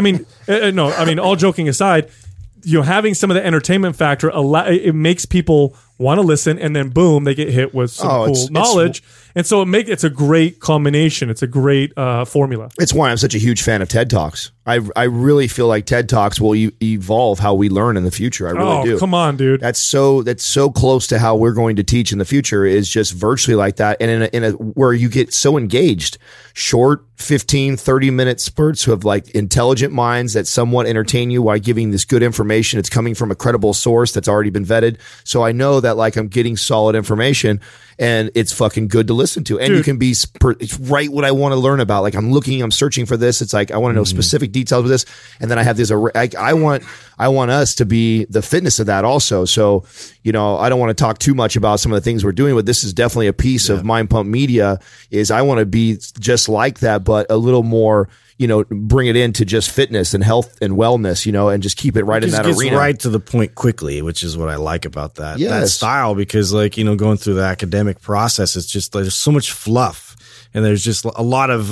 all joking aside, having some of the entertainment factor, it makes people want to listen, and then boom, they get hit with some cool knowledge. And so it's a great combination. It's a great formula. It's why I'm such a huge fan of TED Talks. I really feel like TED Talks will evolve how we learn in the future. I really do. Come on, dude. That's so close to how we're going to teach in the future, is just virtually like that. And in a where you get so engaged, short 15, 30-minute spurts of like intelligent minds that somewhat entertain you while giving this good information. It's coming from a credible source that's already been vetted. So I know that like I'm getting solid information, and it's fucking good to listen to. And dude, you can be it's right what I want to learn about. Like I'm searching for this. It's like I want to know specific details of this, and then I have this. I want us to be the fitness of that also. So I don't want to talk too much about some of the things we're doing, but this is definitely a piece of Mind Pump Media. Is I want to be just like that, but a little more. Bring it into just fitness and health and wellness, and just keep it right in that arena. Right to the point quickly, which is what I like about that style, because going through the academic process, it's just there's so much fluff. And there's just a lot of,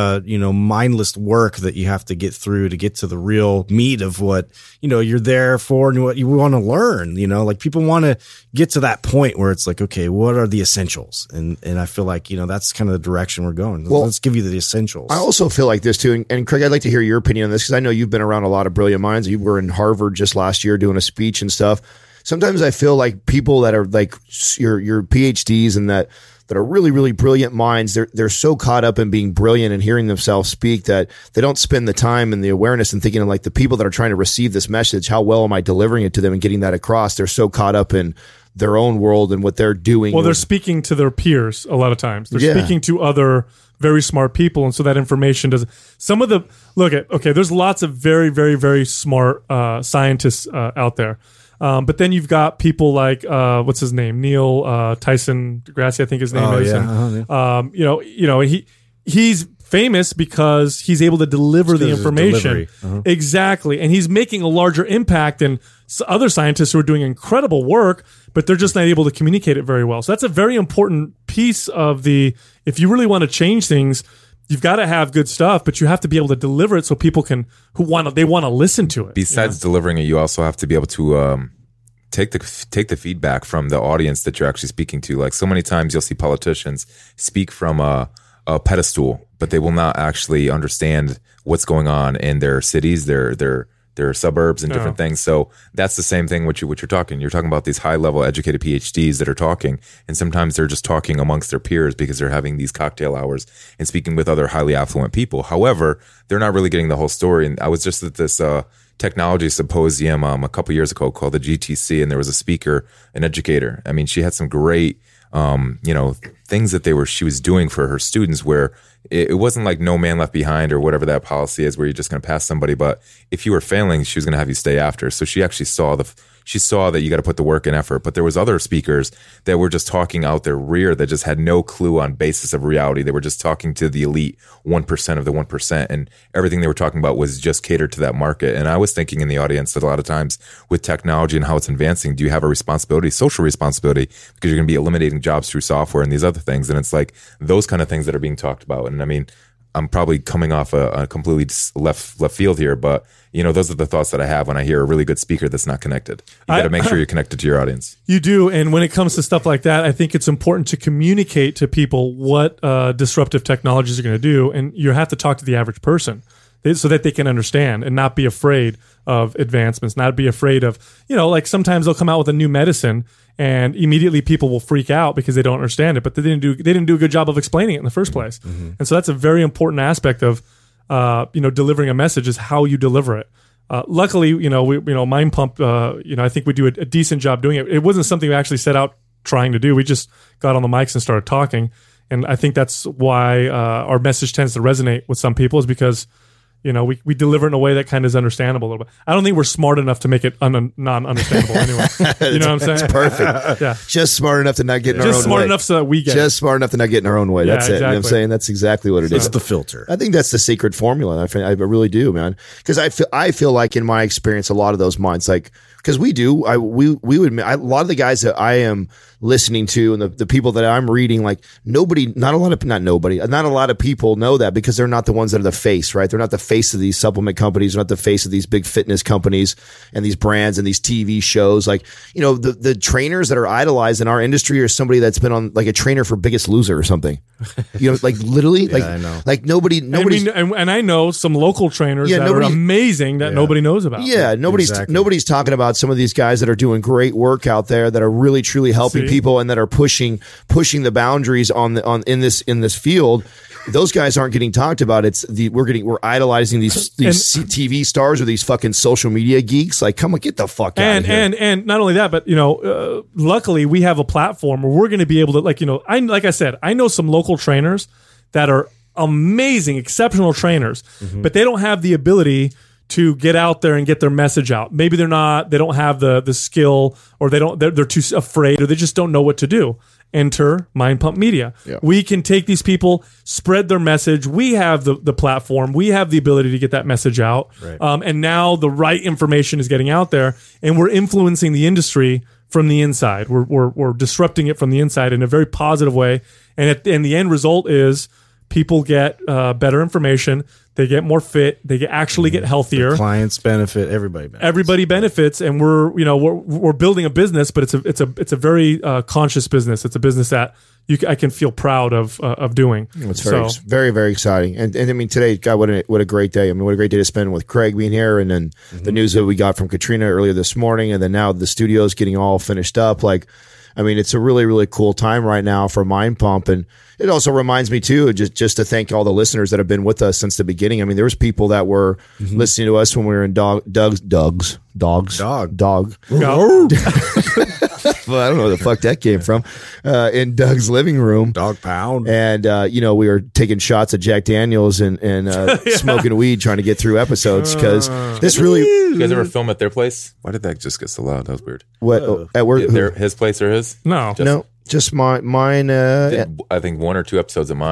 mindless work that you have to get through to get to the real meat of what, you're there for and what you want to learn. Like people want to get to that point where it's like, okay, what are the essentials? And I feel like, that's kind of the direction we're going. Well, let's give you the essentials. I also feel like this too. And Craig, I'd like to hear your opinion on this, because I know you've been around a lot of brilliant minds. You were in Harvard just last year doing a speech and stuff. Sometimes I feel like people that are like your PhDs and that are really, really brilliant minds, they're so caught up in being brilliant and hearing themselves speak that they don't spend the time and the awareness and thinking of like the people that are trying to receive this message, how well am I delivering it to them and getting that across? They're so caught up in their own world and what they're doing. Well, they're speaking to their peers a lot of times. They're speaking to other very smart people, and so that information doesn't. Some of the there's lots of very, very, very smart scientists out there. But then you've got people like what's his name, Neil Tyson deGrasse, I think his name is. Yeah. And, he's famous because he's able to deliver the information. Exactly. And he's making a larger impact than other scientists who are doing incredible work, but they're just not able to communicate it very well. So that's a very important piece of if you really want to change things, you've got to have good stuff, but you have to be able to deliver it so people want to listen to it. Besides delivering it, you also have to be able to take the feedback from the audience that you're actually speaking to. Like, so many times you'll see politicians speak from a pedestal, but they will not actually understand what's going on in their cities, their suburbs and different things. So that's the same thing what you're talking. You're talking about these high level educated PhDs that are talking, and sometimes they're just talking amongst their peers because they're having these cocktail hours and speaking with other highly affluent people. However, they're not really getting the whole story. And I was just at this technology symposium a couple years ago called the GTC, and there was a speaker, an educator. I mean, she had some great things that she was doing for her students, where it wasn't like no man left behind or whatever that policy is where you're just going to pass somebody. But if you were failing, she was going to have you stay after. So she actually saw that you got to put the work and effort. But there was other speakers that were just talking out their rear that just had no clue on basis of reality. They were just talking to the elite 1% of the 1%. And everything they were talking about was just catered to that market. And I was thinking in the audience that a lot of times with technology and how it's advancing, do you have a responsibility, social responsibility, because you're going to be eliminating jobs through software and these other things. And it's like those kind of things that are being talked about. And I mean, I'm probably coming off a completely left field here, but those are the thoughts that I have when I hear a really good speaker that's not connected. You got to make sure you're connected to your audience. You do. And when it comes to stuff like that, I think it's important to communicate to people what disruptive technologies are going to do. And you have to talk to the average person so that they can understand and not be afraid of advancements, not be afraid of, like sometimes they'll come out with a new medicine and immediately people will freak out because they don't understand it, but they didn't do a good job of explaining it in the first place. Mm-hmm. And so that's a very important aspect of, delivering a message is how you deliver it. Luckily, Mind Pump, I think we do a decent job doing it. It wasn't something we actually set out trying to do. We just got on the mics and started talking. And I think that's why our message tends to resonate with some people, is because we deliver it in a way that kind of is understandable a little bit. I don't think we're smart enough to make it non-understandable anyway. You know what I'm saying? That's perfect. Yeah. Just smart enough to not get in our own way. Just smart enough so that we get Just smart enough to not get in our own way. Yeah, that's it. Exactly. You know what I'm saying? That's exactly what it is. It's the filter. I think that's the secret formula. I really do, man. Because I feel like in my experience, a lot of those minds, like, because we would a lot of the guys that I am listening to and the people that I'm reading, like not a lot of people know that, because they're not the ones that are the face, right? They're not the face of these supplement companies. They're not the face of these big fitness companies and these brands and these TV shows. Like, the trainers that are idolized in our industry are somebody that's been on, like, a trainer for Biggest Loser or something. Like literally, yeah, like, I know. Like nobody. And I know some local trainers that are amazing that nobody knows about. Yeah. Nobody's talking about some of these guys that are doing great work out there, that are really truly helping people and that are pushing the boundaries in this field. Those guys aren't getting talked about. We're idolizing these TV stars or these fucking social media geeks. Like, come on, get the fuck out of here. And not only that, but luckily we have a platform where we're going to be able to, like I said, I know some local trainers that are amazing, exceptional trainers, but they don't have the ability to get out there and get their message out. Maybe they don't have the skill, or they're too afraid, or they just don't know what to do. Enter Mind Pump Media. Yeah. We can take these people, spread their message. We have the platform. We have the ability to get that message out. Right. And now the right information is getting out there, and we're influencing the industry from the inside. We're disrupting it from the inside in a very positive way. And the end result is people get better information. They get more fit. They actually get healthier. The clients benefit. Everybody benefits. Everybody benefits, and we're building a business, but it's a very conscious business. It's a business that I can feel proud of doing. It's very, very exciting. And I mean, today, God, what a great day. I mean, what a great day to spend with Craig being here, and then the news that we got from Katrina earlier this morning, and then now the studio's getting all finished up. Like, I mean, it's a really, really cool time right now for Mind Pump. And it also reminds me, too, just to thank all the listeners that have been with us since the beginning. I mean, there was people that were listening to us when we were in Doug's. Well, I don't know where the fuck that came from. In Doug's living room. Dog pound. And, we were taking shots of Jack Daniels and smoking weed, trying to get through episodes, because this really... You guys ever film at their place? Why did that just get so loud? That was weird. What? At work? His place or his? No. No. Just mine. I think 1 or 2 episodes of mine.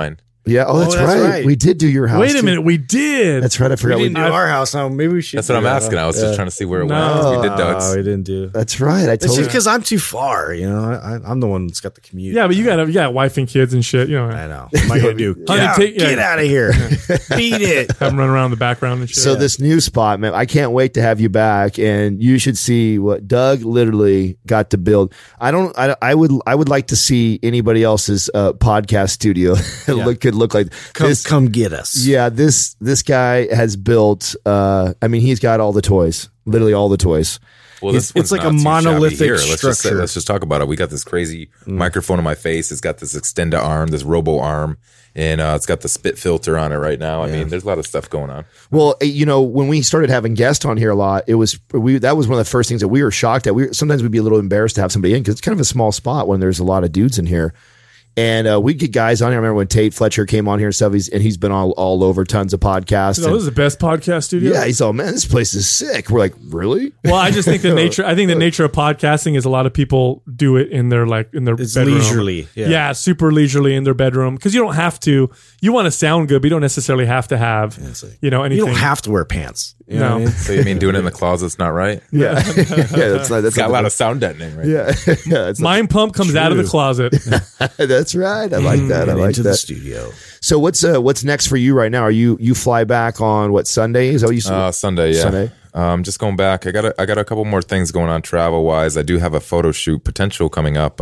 Yeah. Oh, that's right. We did do your house. Wait a minute. We did. That's right. I forgot we didn't do our house. Now maybe we should. That's what I'm asking. I was just trying to see where it went. We did Doug's. We didn't do. That's right. It's just because I'm too far. You know, I'm the one that's got the commute. Yeah, but you got wife and kids and shit. You know. I know. What am I gonna do? Get out of here. Beat it. Have them run around in the background and shit. So this new spot, man, I can't wait to have you back, and you should see what Doug literally got to build. I would like to see anybody else's podcast studio could look like. Come get us. Yeah, this guy has built. He's got all the toys, literally all the toys. Well, it's like a monolithic structure. Let's just talk about it. We got this crazy microphone on my face. It's got this extended arm, this robo arm, and it's got the spit filter on it right now. I mean, there's a lot of stuff going on. Well, when we started having guests on here a lot, that was one of the first things that we were shocked at. Sometimes we'd be a little embarrassed to have somebody in because it's kind of a small spot when there's a lot of dudes in here. And we get guys on here. I remember when Tate Fletcher came on here and stuff. He's been all over tons of podcasts. This is the best podcast studio. Yeah, he's all, man, this place is sick. We're like, really? Well, I just think the nature of podcasting is a lot of people do it in their it's bedroom. Leisurely. Yeah, super leisurely in their bedroom because you don't have to. You want to sound good, but you don't necessarily have to have anything. You don't have to wear pants. You know what I mean? So you mean doing it in the closet's not right? Yeah, that's got a lot of sound deadening, right? Yeah, Mind Pump comes out of the closet. That's right. I like that. I like that. The studio. So what's next for you right now? Are you fly back on what Sunday? Is that what you said? Sunday, yeah. Sunday. Just going back. I got a couple more things going on travel wise. I do have a photo shoot potential coming up.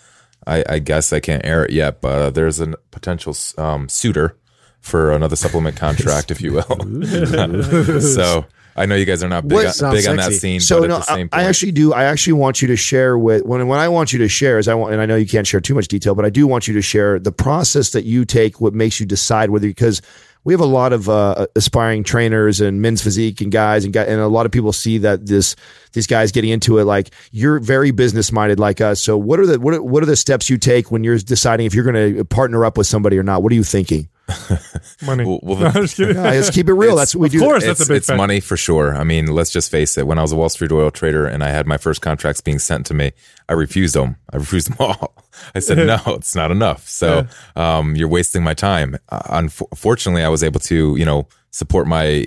I guess I can't air it yet, but there's a potential suitor for another supplement contract, if you will. So I know you guys are not big on that scene. So but no, at the same point, I actually do. I actually want you to share when I want you to share is and I know you can't share too much detail, but I do want you to share the process that you take. What makes you decide whether, because we have a lot of aspiring trainers and men's physique and guys and a lot of people see that these guys getting into it. Like, you're very business minded like us. So what are the steps you take when you're deciding if you're going to partner up with somebody or not? What are you thinking? Money. Well, no, I'm just kidding. No, let's keep it real. That's what we do. Of course, that's a big It's money for sure. I mean, let's just face it. When I was a Wall Street oil trader and I had my first contracts being sent to me, I refused them. I refused them all. I said, no, it's not enough. So you're wasting my time. Unfortunately, I was able to, support my,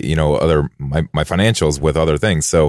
my financials with other things. So,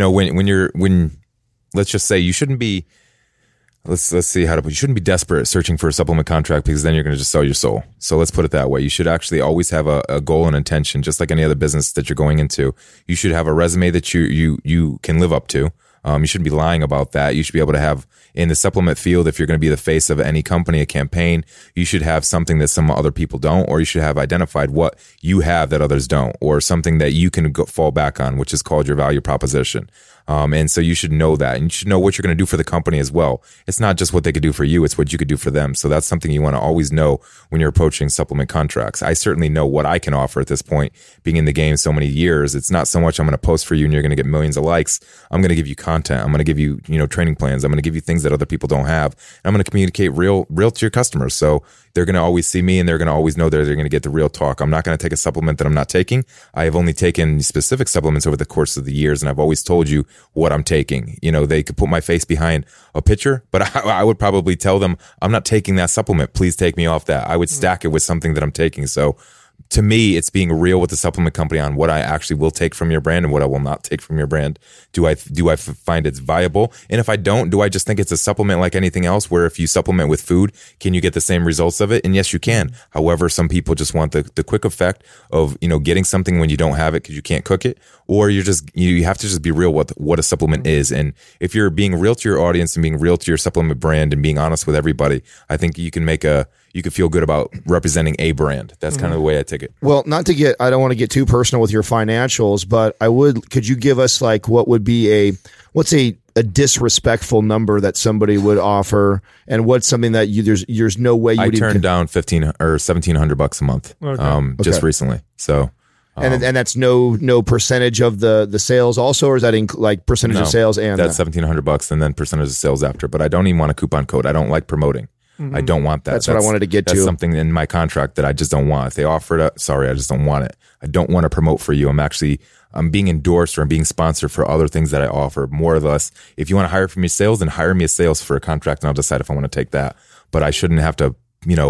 when let's just say you shouldn't be, let's see how to put. You shouldn't be desperate searching for a supplement contract because then you're going to just sell your soul. So let's put it that way. You should actually always have a goal and intention, just like any other business that you're going into. You should have a resume that you can live up to. You shouldn't be lying about that. You should be able to have, in the supplement field, if you're going to be the face of any company, a campaign, you should have something that some other people don't, or you should have identified what you have that others don't, or something that you can fall back on, which is called your value proposition. And so you should know that, and you should know what you're going to do for the company as well. It's not just what they could do for you, it's what you could do for them. So that's something you want to always know when you're approaching supplement contracts. I certainly know what I can offer at this point, being in the game so many years. It's not so much I'm going to post for you and you're going to get millions of likes. I'm going to give you content. I'm going to give you, training plans. I'm going to give you things that other people don't have. And I'm going to communicate real to your customers. So they're going to always see me and they're going to always know they're going to get the real talk. I'm not going to take a supplement that I'm not taking. I have only taken specific supplements over the course of the years, and I've always told you what I'm taking. They could put my face behind a picture, but I would probably tell them, I'm not taking that supplement. Please take me off that. I would stack it with something that I'm taking. So to me, it's being real with the supplement company on what I actually will take from your brand and what I will not take from your brand. Do I find it's viable? And if I don't, do I just think it's a supplement like anything else, where if you supplement with food, can you get the same results of it? And yes, you can. However, some people just want the quick effect of, getting something when you don't have it because you can't cook it, or you have to just be real with what a supplement is. And if you're being real to your audience and being real to your supplement brand and being honest with everybody, I think you can you could feel good about representing a brand. That's kind of the way I take it. Well, I don't want to get too personal with your financials, but could you give us like what would be what's a disrespectful number that somebody would offer, and what's something that there's no way you would turned down $1,500 or $1,700 a month, just recently. So, and that's no percentage of the sales also, or is that percentage of sales and that's $1,700 and then percentage of sales after? But I don't even want a coupon code. I don't like promoting. I don't want that. That's what I wanted to get to. That's something in my contract that I just don't want. If they offer it, sorry, I just don't want it. I don't want to promote for you. I'm being endorsed or I'm being sponsored for other things that I offer, more or less. If you want to hire for me sales, then hire me a sales for a contract and I'll decide if I want to take that. But I shouldn't have to,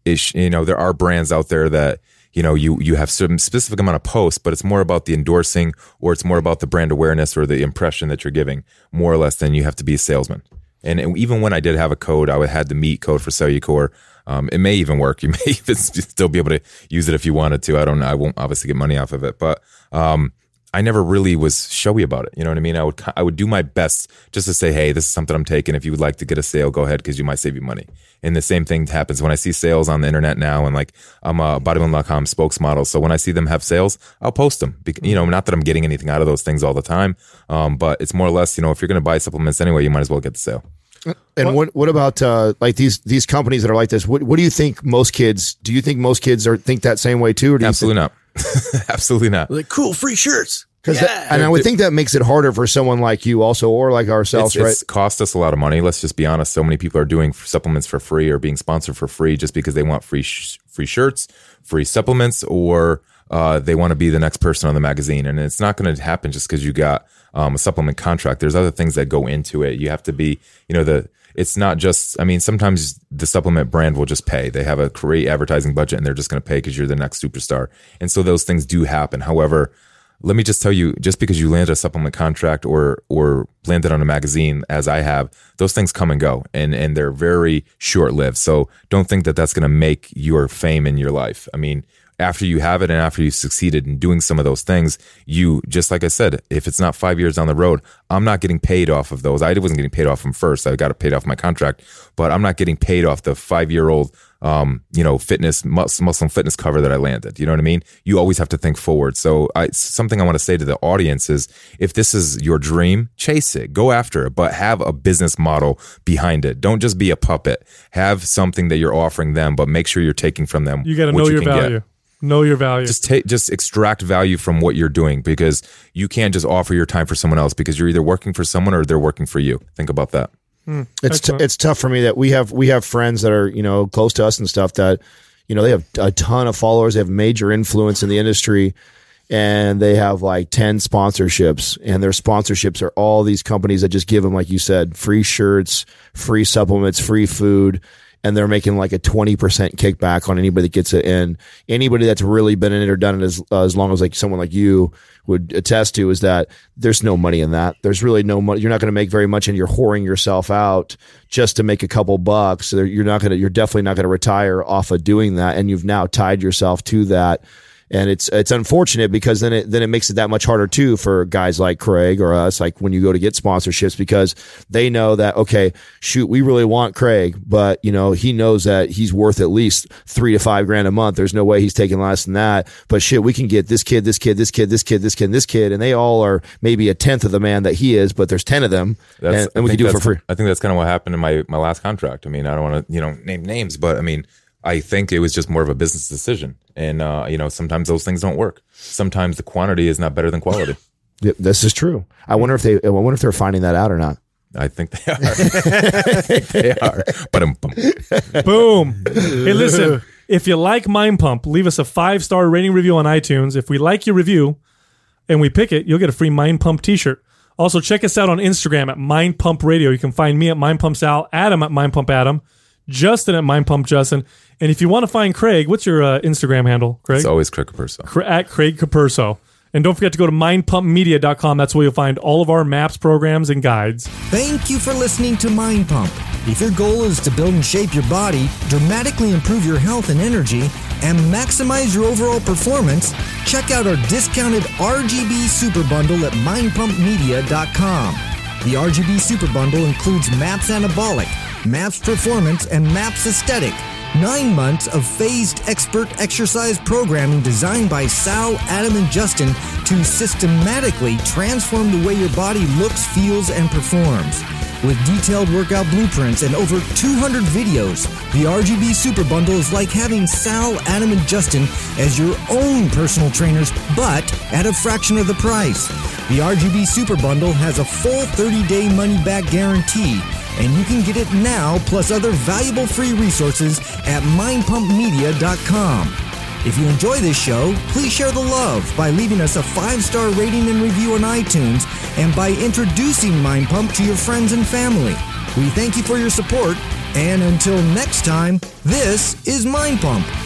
there are brands out there that, you have some specific amount of posts, but it's more about the endorsing, or it's more about the brand awareness or the impression that you're giving, more or less, than you have to be a salesman. And even when I did have a code, I had the meat code for Cellucor. It may even work. You may even still be able to use it if you wanted to. I don't know. I won't obviously get money off of it, but I never really was showy about it. You know what I mean? I would do my best just to say, hey, this is something I'm taking. If you would like to get a sale, go ahead, because you might save you money. And the same thing happens when I see sales on the internet now. And like, I'm a bodybuilding.com spokesmodel. So when I see them have sales, I'll post them. Not that I'm getting anything out of those things all the time. But it's more or less, if you're going to buy supplements anyway, you might as well get the sale. And what about like these companies that are like this? What do you think most kids? Do you think most kids think that same way too? Or do Absolutely not. Absolutely not. Like, cool, free shirts. And I would think that makes it harder for someone like you also, or like ourselves, right? It's cost us a lot of money. Let's just be honest. So many people are doing supplements for free or being sponsored for free just because they want free shirts, free supplements, or they want to be the next person on the magazine. And it's not going to happen just because you got a supplement contract. There's other things that go into it. You have to be, it's not just, sometimes the supplement brand will just pay. They have a great advertising budget and they're just going to pay because you're the next superstar. And so those things do happen. However, let me just tell you, just because you landed a supplement contract or landed on a magazine, as I have, those things come and go, and they're very short-lived. So don't think that that's going to make your fame in your life. After you have it and after you've succeeded in doing some of those things, just like I said, if it's not 5 years down the road, I'm not getting paid off of those. I wasn't getting paid off them first. I got paid off my contract, but I'm not getting paid off the 5-year-old Muslim fitness cover that I landed. You know what I mean? You always have to think forward. So something I want to say to the audience is, if this is your dream, chase it, go after it, but have a business model behind it. Don't just be a puppet. Have something that you're offering them, but make sure you're taking from them. You got to know your value. Know your value. Just extract value from what you're doing, because you can't just offer your time for someone else, because you're either working for someone or they're working for you. Think about that. It's tough for me that we have friends that are close to us and stuff that they have a ton of followers, they have major influence in the industry, and they have like 10 sponsorships, and their sponsorships are all these companies that just give them, like you said, free shirts, free supplements, free food. And they're making like a 20% kickback on anybody that gets it in. Anybody that's really been in it or done it as long as like someone like you would attest to, is that there's no money in that. There's really no money. You're not going to make very much, and you're whoring yourself out just to make a couple bucks. So you're definitely not going to retire off of doing that. And you've now tied yourself to that. And it's unfortunate, because then it makes it that much harder too for guys like Craig or us, like when you go to get sponsorships, because they know that, okay, shoot, we really want Craig, but he knows that he's worth at least $3,000 to $5,000 a month. There's no way he's taking less than that. But shit, we can get this kid, this kid, this kid, this kid, this kid, this kid, and they all are maybe a tenth of the man that he is, but there's 10 of them, and we can do it for free. I think that's kind of what happened in my last contract. I don't want to name names, but I think it was just more of a business decision. And, sometimes those things don't work. Sometimes the quantity is not better than quality. Yeah, this is true. I wonder if they're finding that out or not. I think they are. They are. Boom. Hey, listen, if you like Mind Pump, leave us a 5-star rating review on iTunes. If we like your review and we pick it, you'll get a free Mind Pump t-shirt. Also, check us out on Instagram at Mind Pump Radio. You can find me at Mind Pump Sal, Adam at Mind Pump Adam, Justin at Mind Pump Justin. And if you want to find Craig, what's your Instagram handle, Craig? It's always Craig Capurso. At Craig Capurso. And don't forget to go to mindpumpmedia.com. That's where you'll find all of our maps, programs, and guides. Thank you for listening to Mind Pump. If your goal is to build and shape your body, dramatically improve your health and energy, and maximize your overall performance, check out our discounted RGB Super Bundle at mindpumpmedia.com. The RGB Super Bundle includes MAPS Anabolic, MAPS Performance, and MAPS Aesthetic. 9 months of phased expert exercise programming designed by Sal, Adam, and Justin to systematically transform the way your body looks, feels, and performs. With detailed workout blueprints and over 200 videos, the RGB Super Bundle is like having Sal, Adam, and Justin as your own personal trainers, but at a fraction of the price. The RGB Super Bundle has a full 30-day money-back guarantee, and you can get it now, plus other valuable free resources at mindpumpmedia.com. If you enjoy this show, please share the love by leaving us a 5-star rating and review on iTunes, and by introducing Mind Pump to your friends and family. We thank you for your support, And until next time, this is Mind Pump.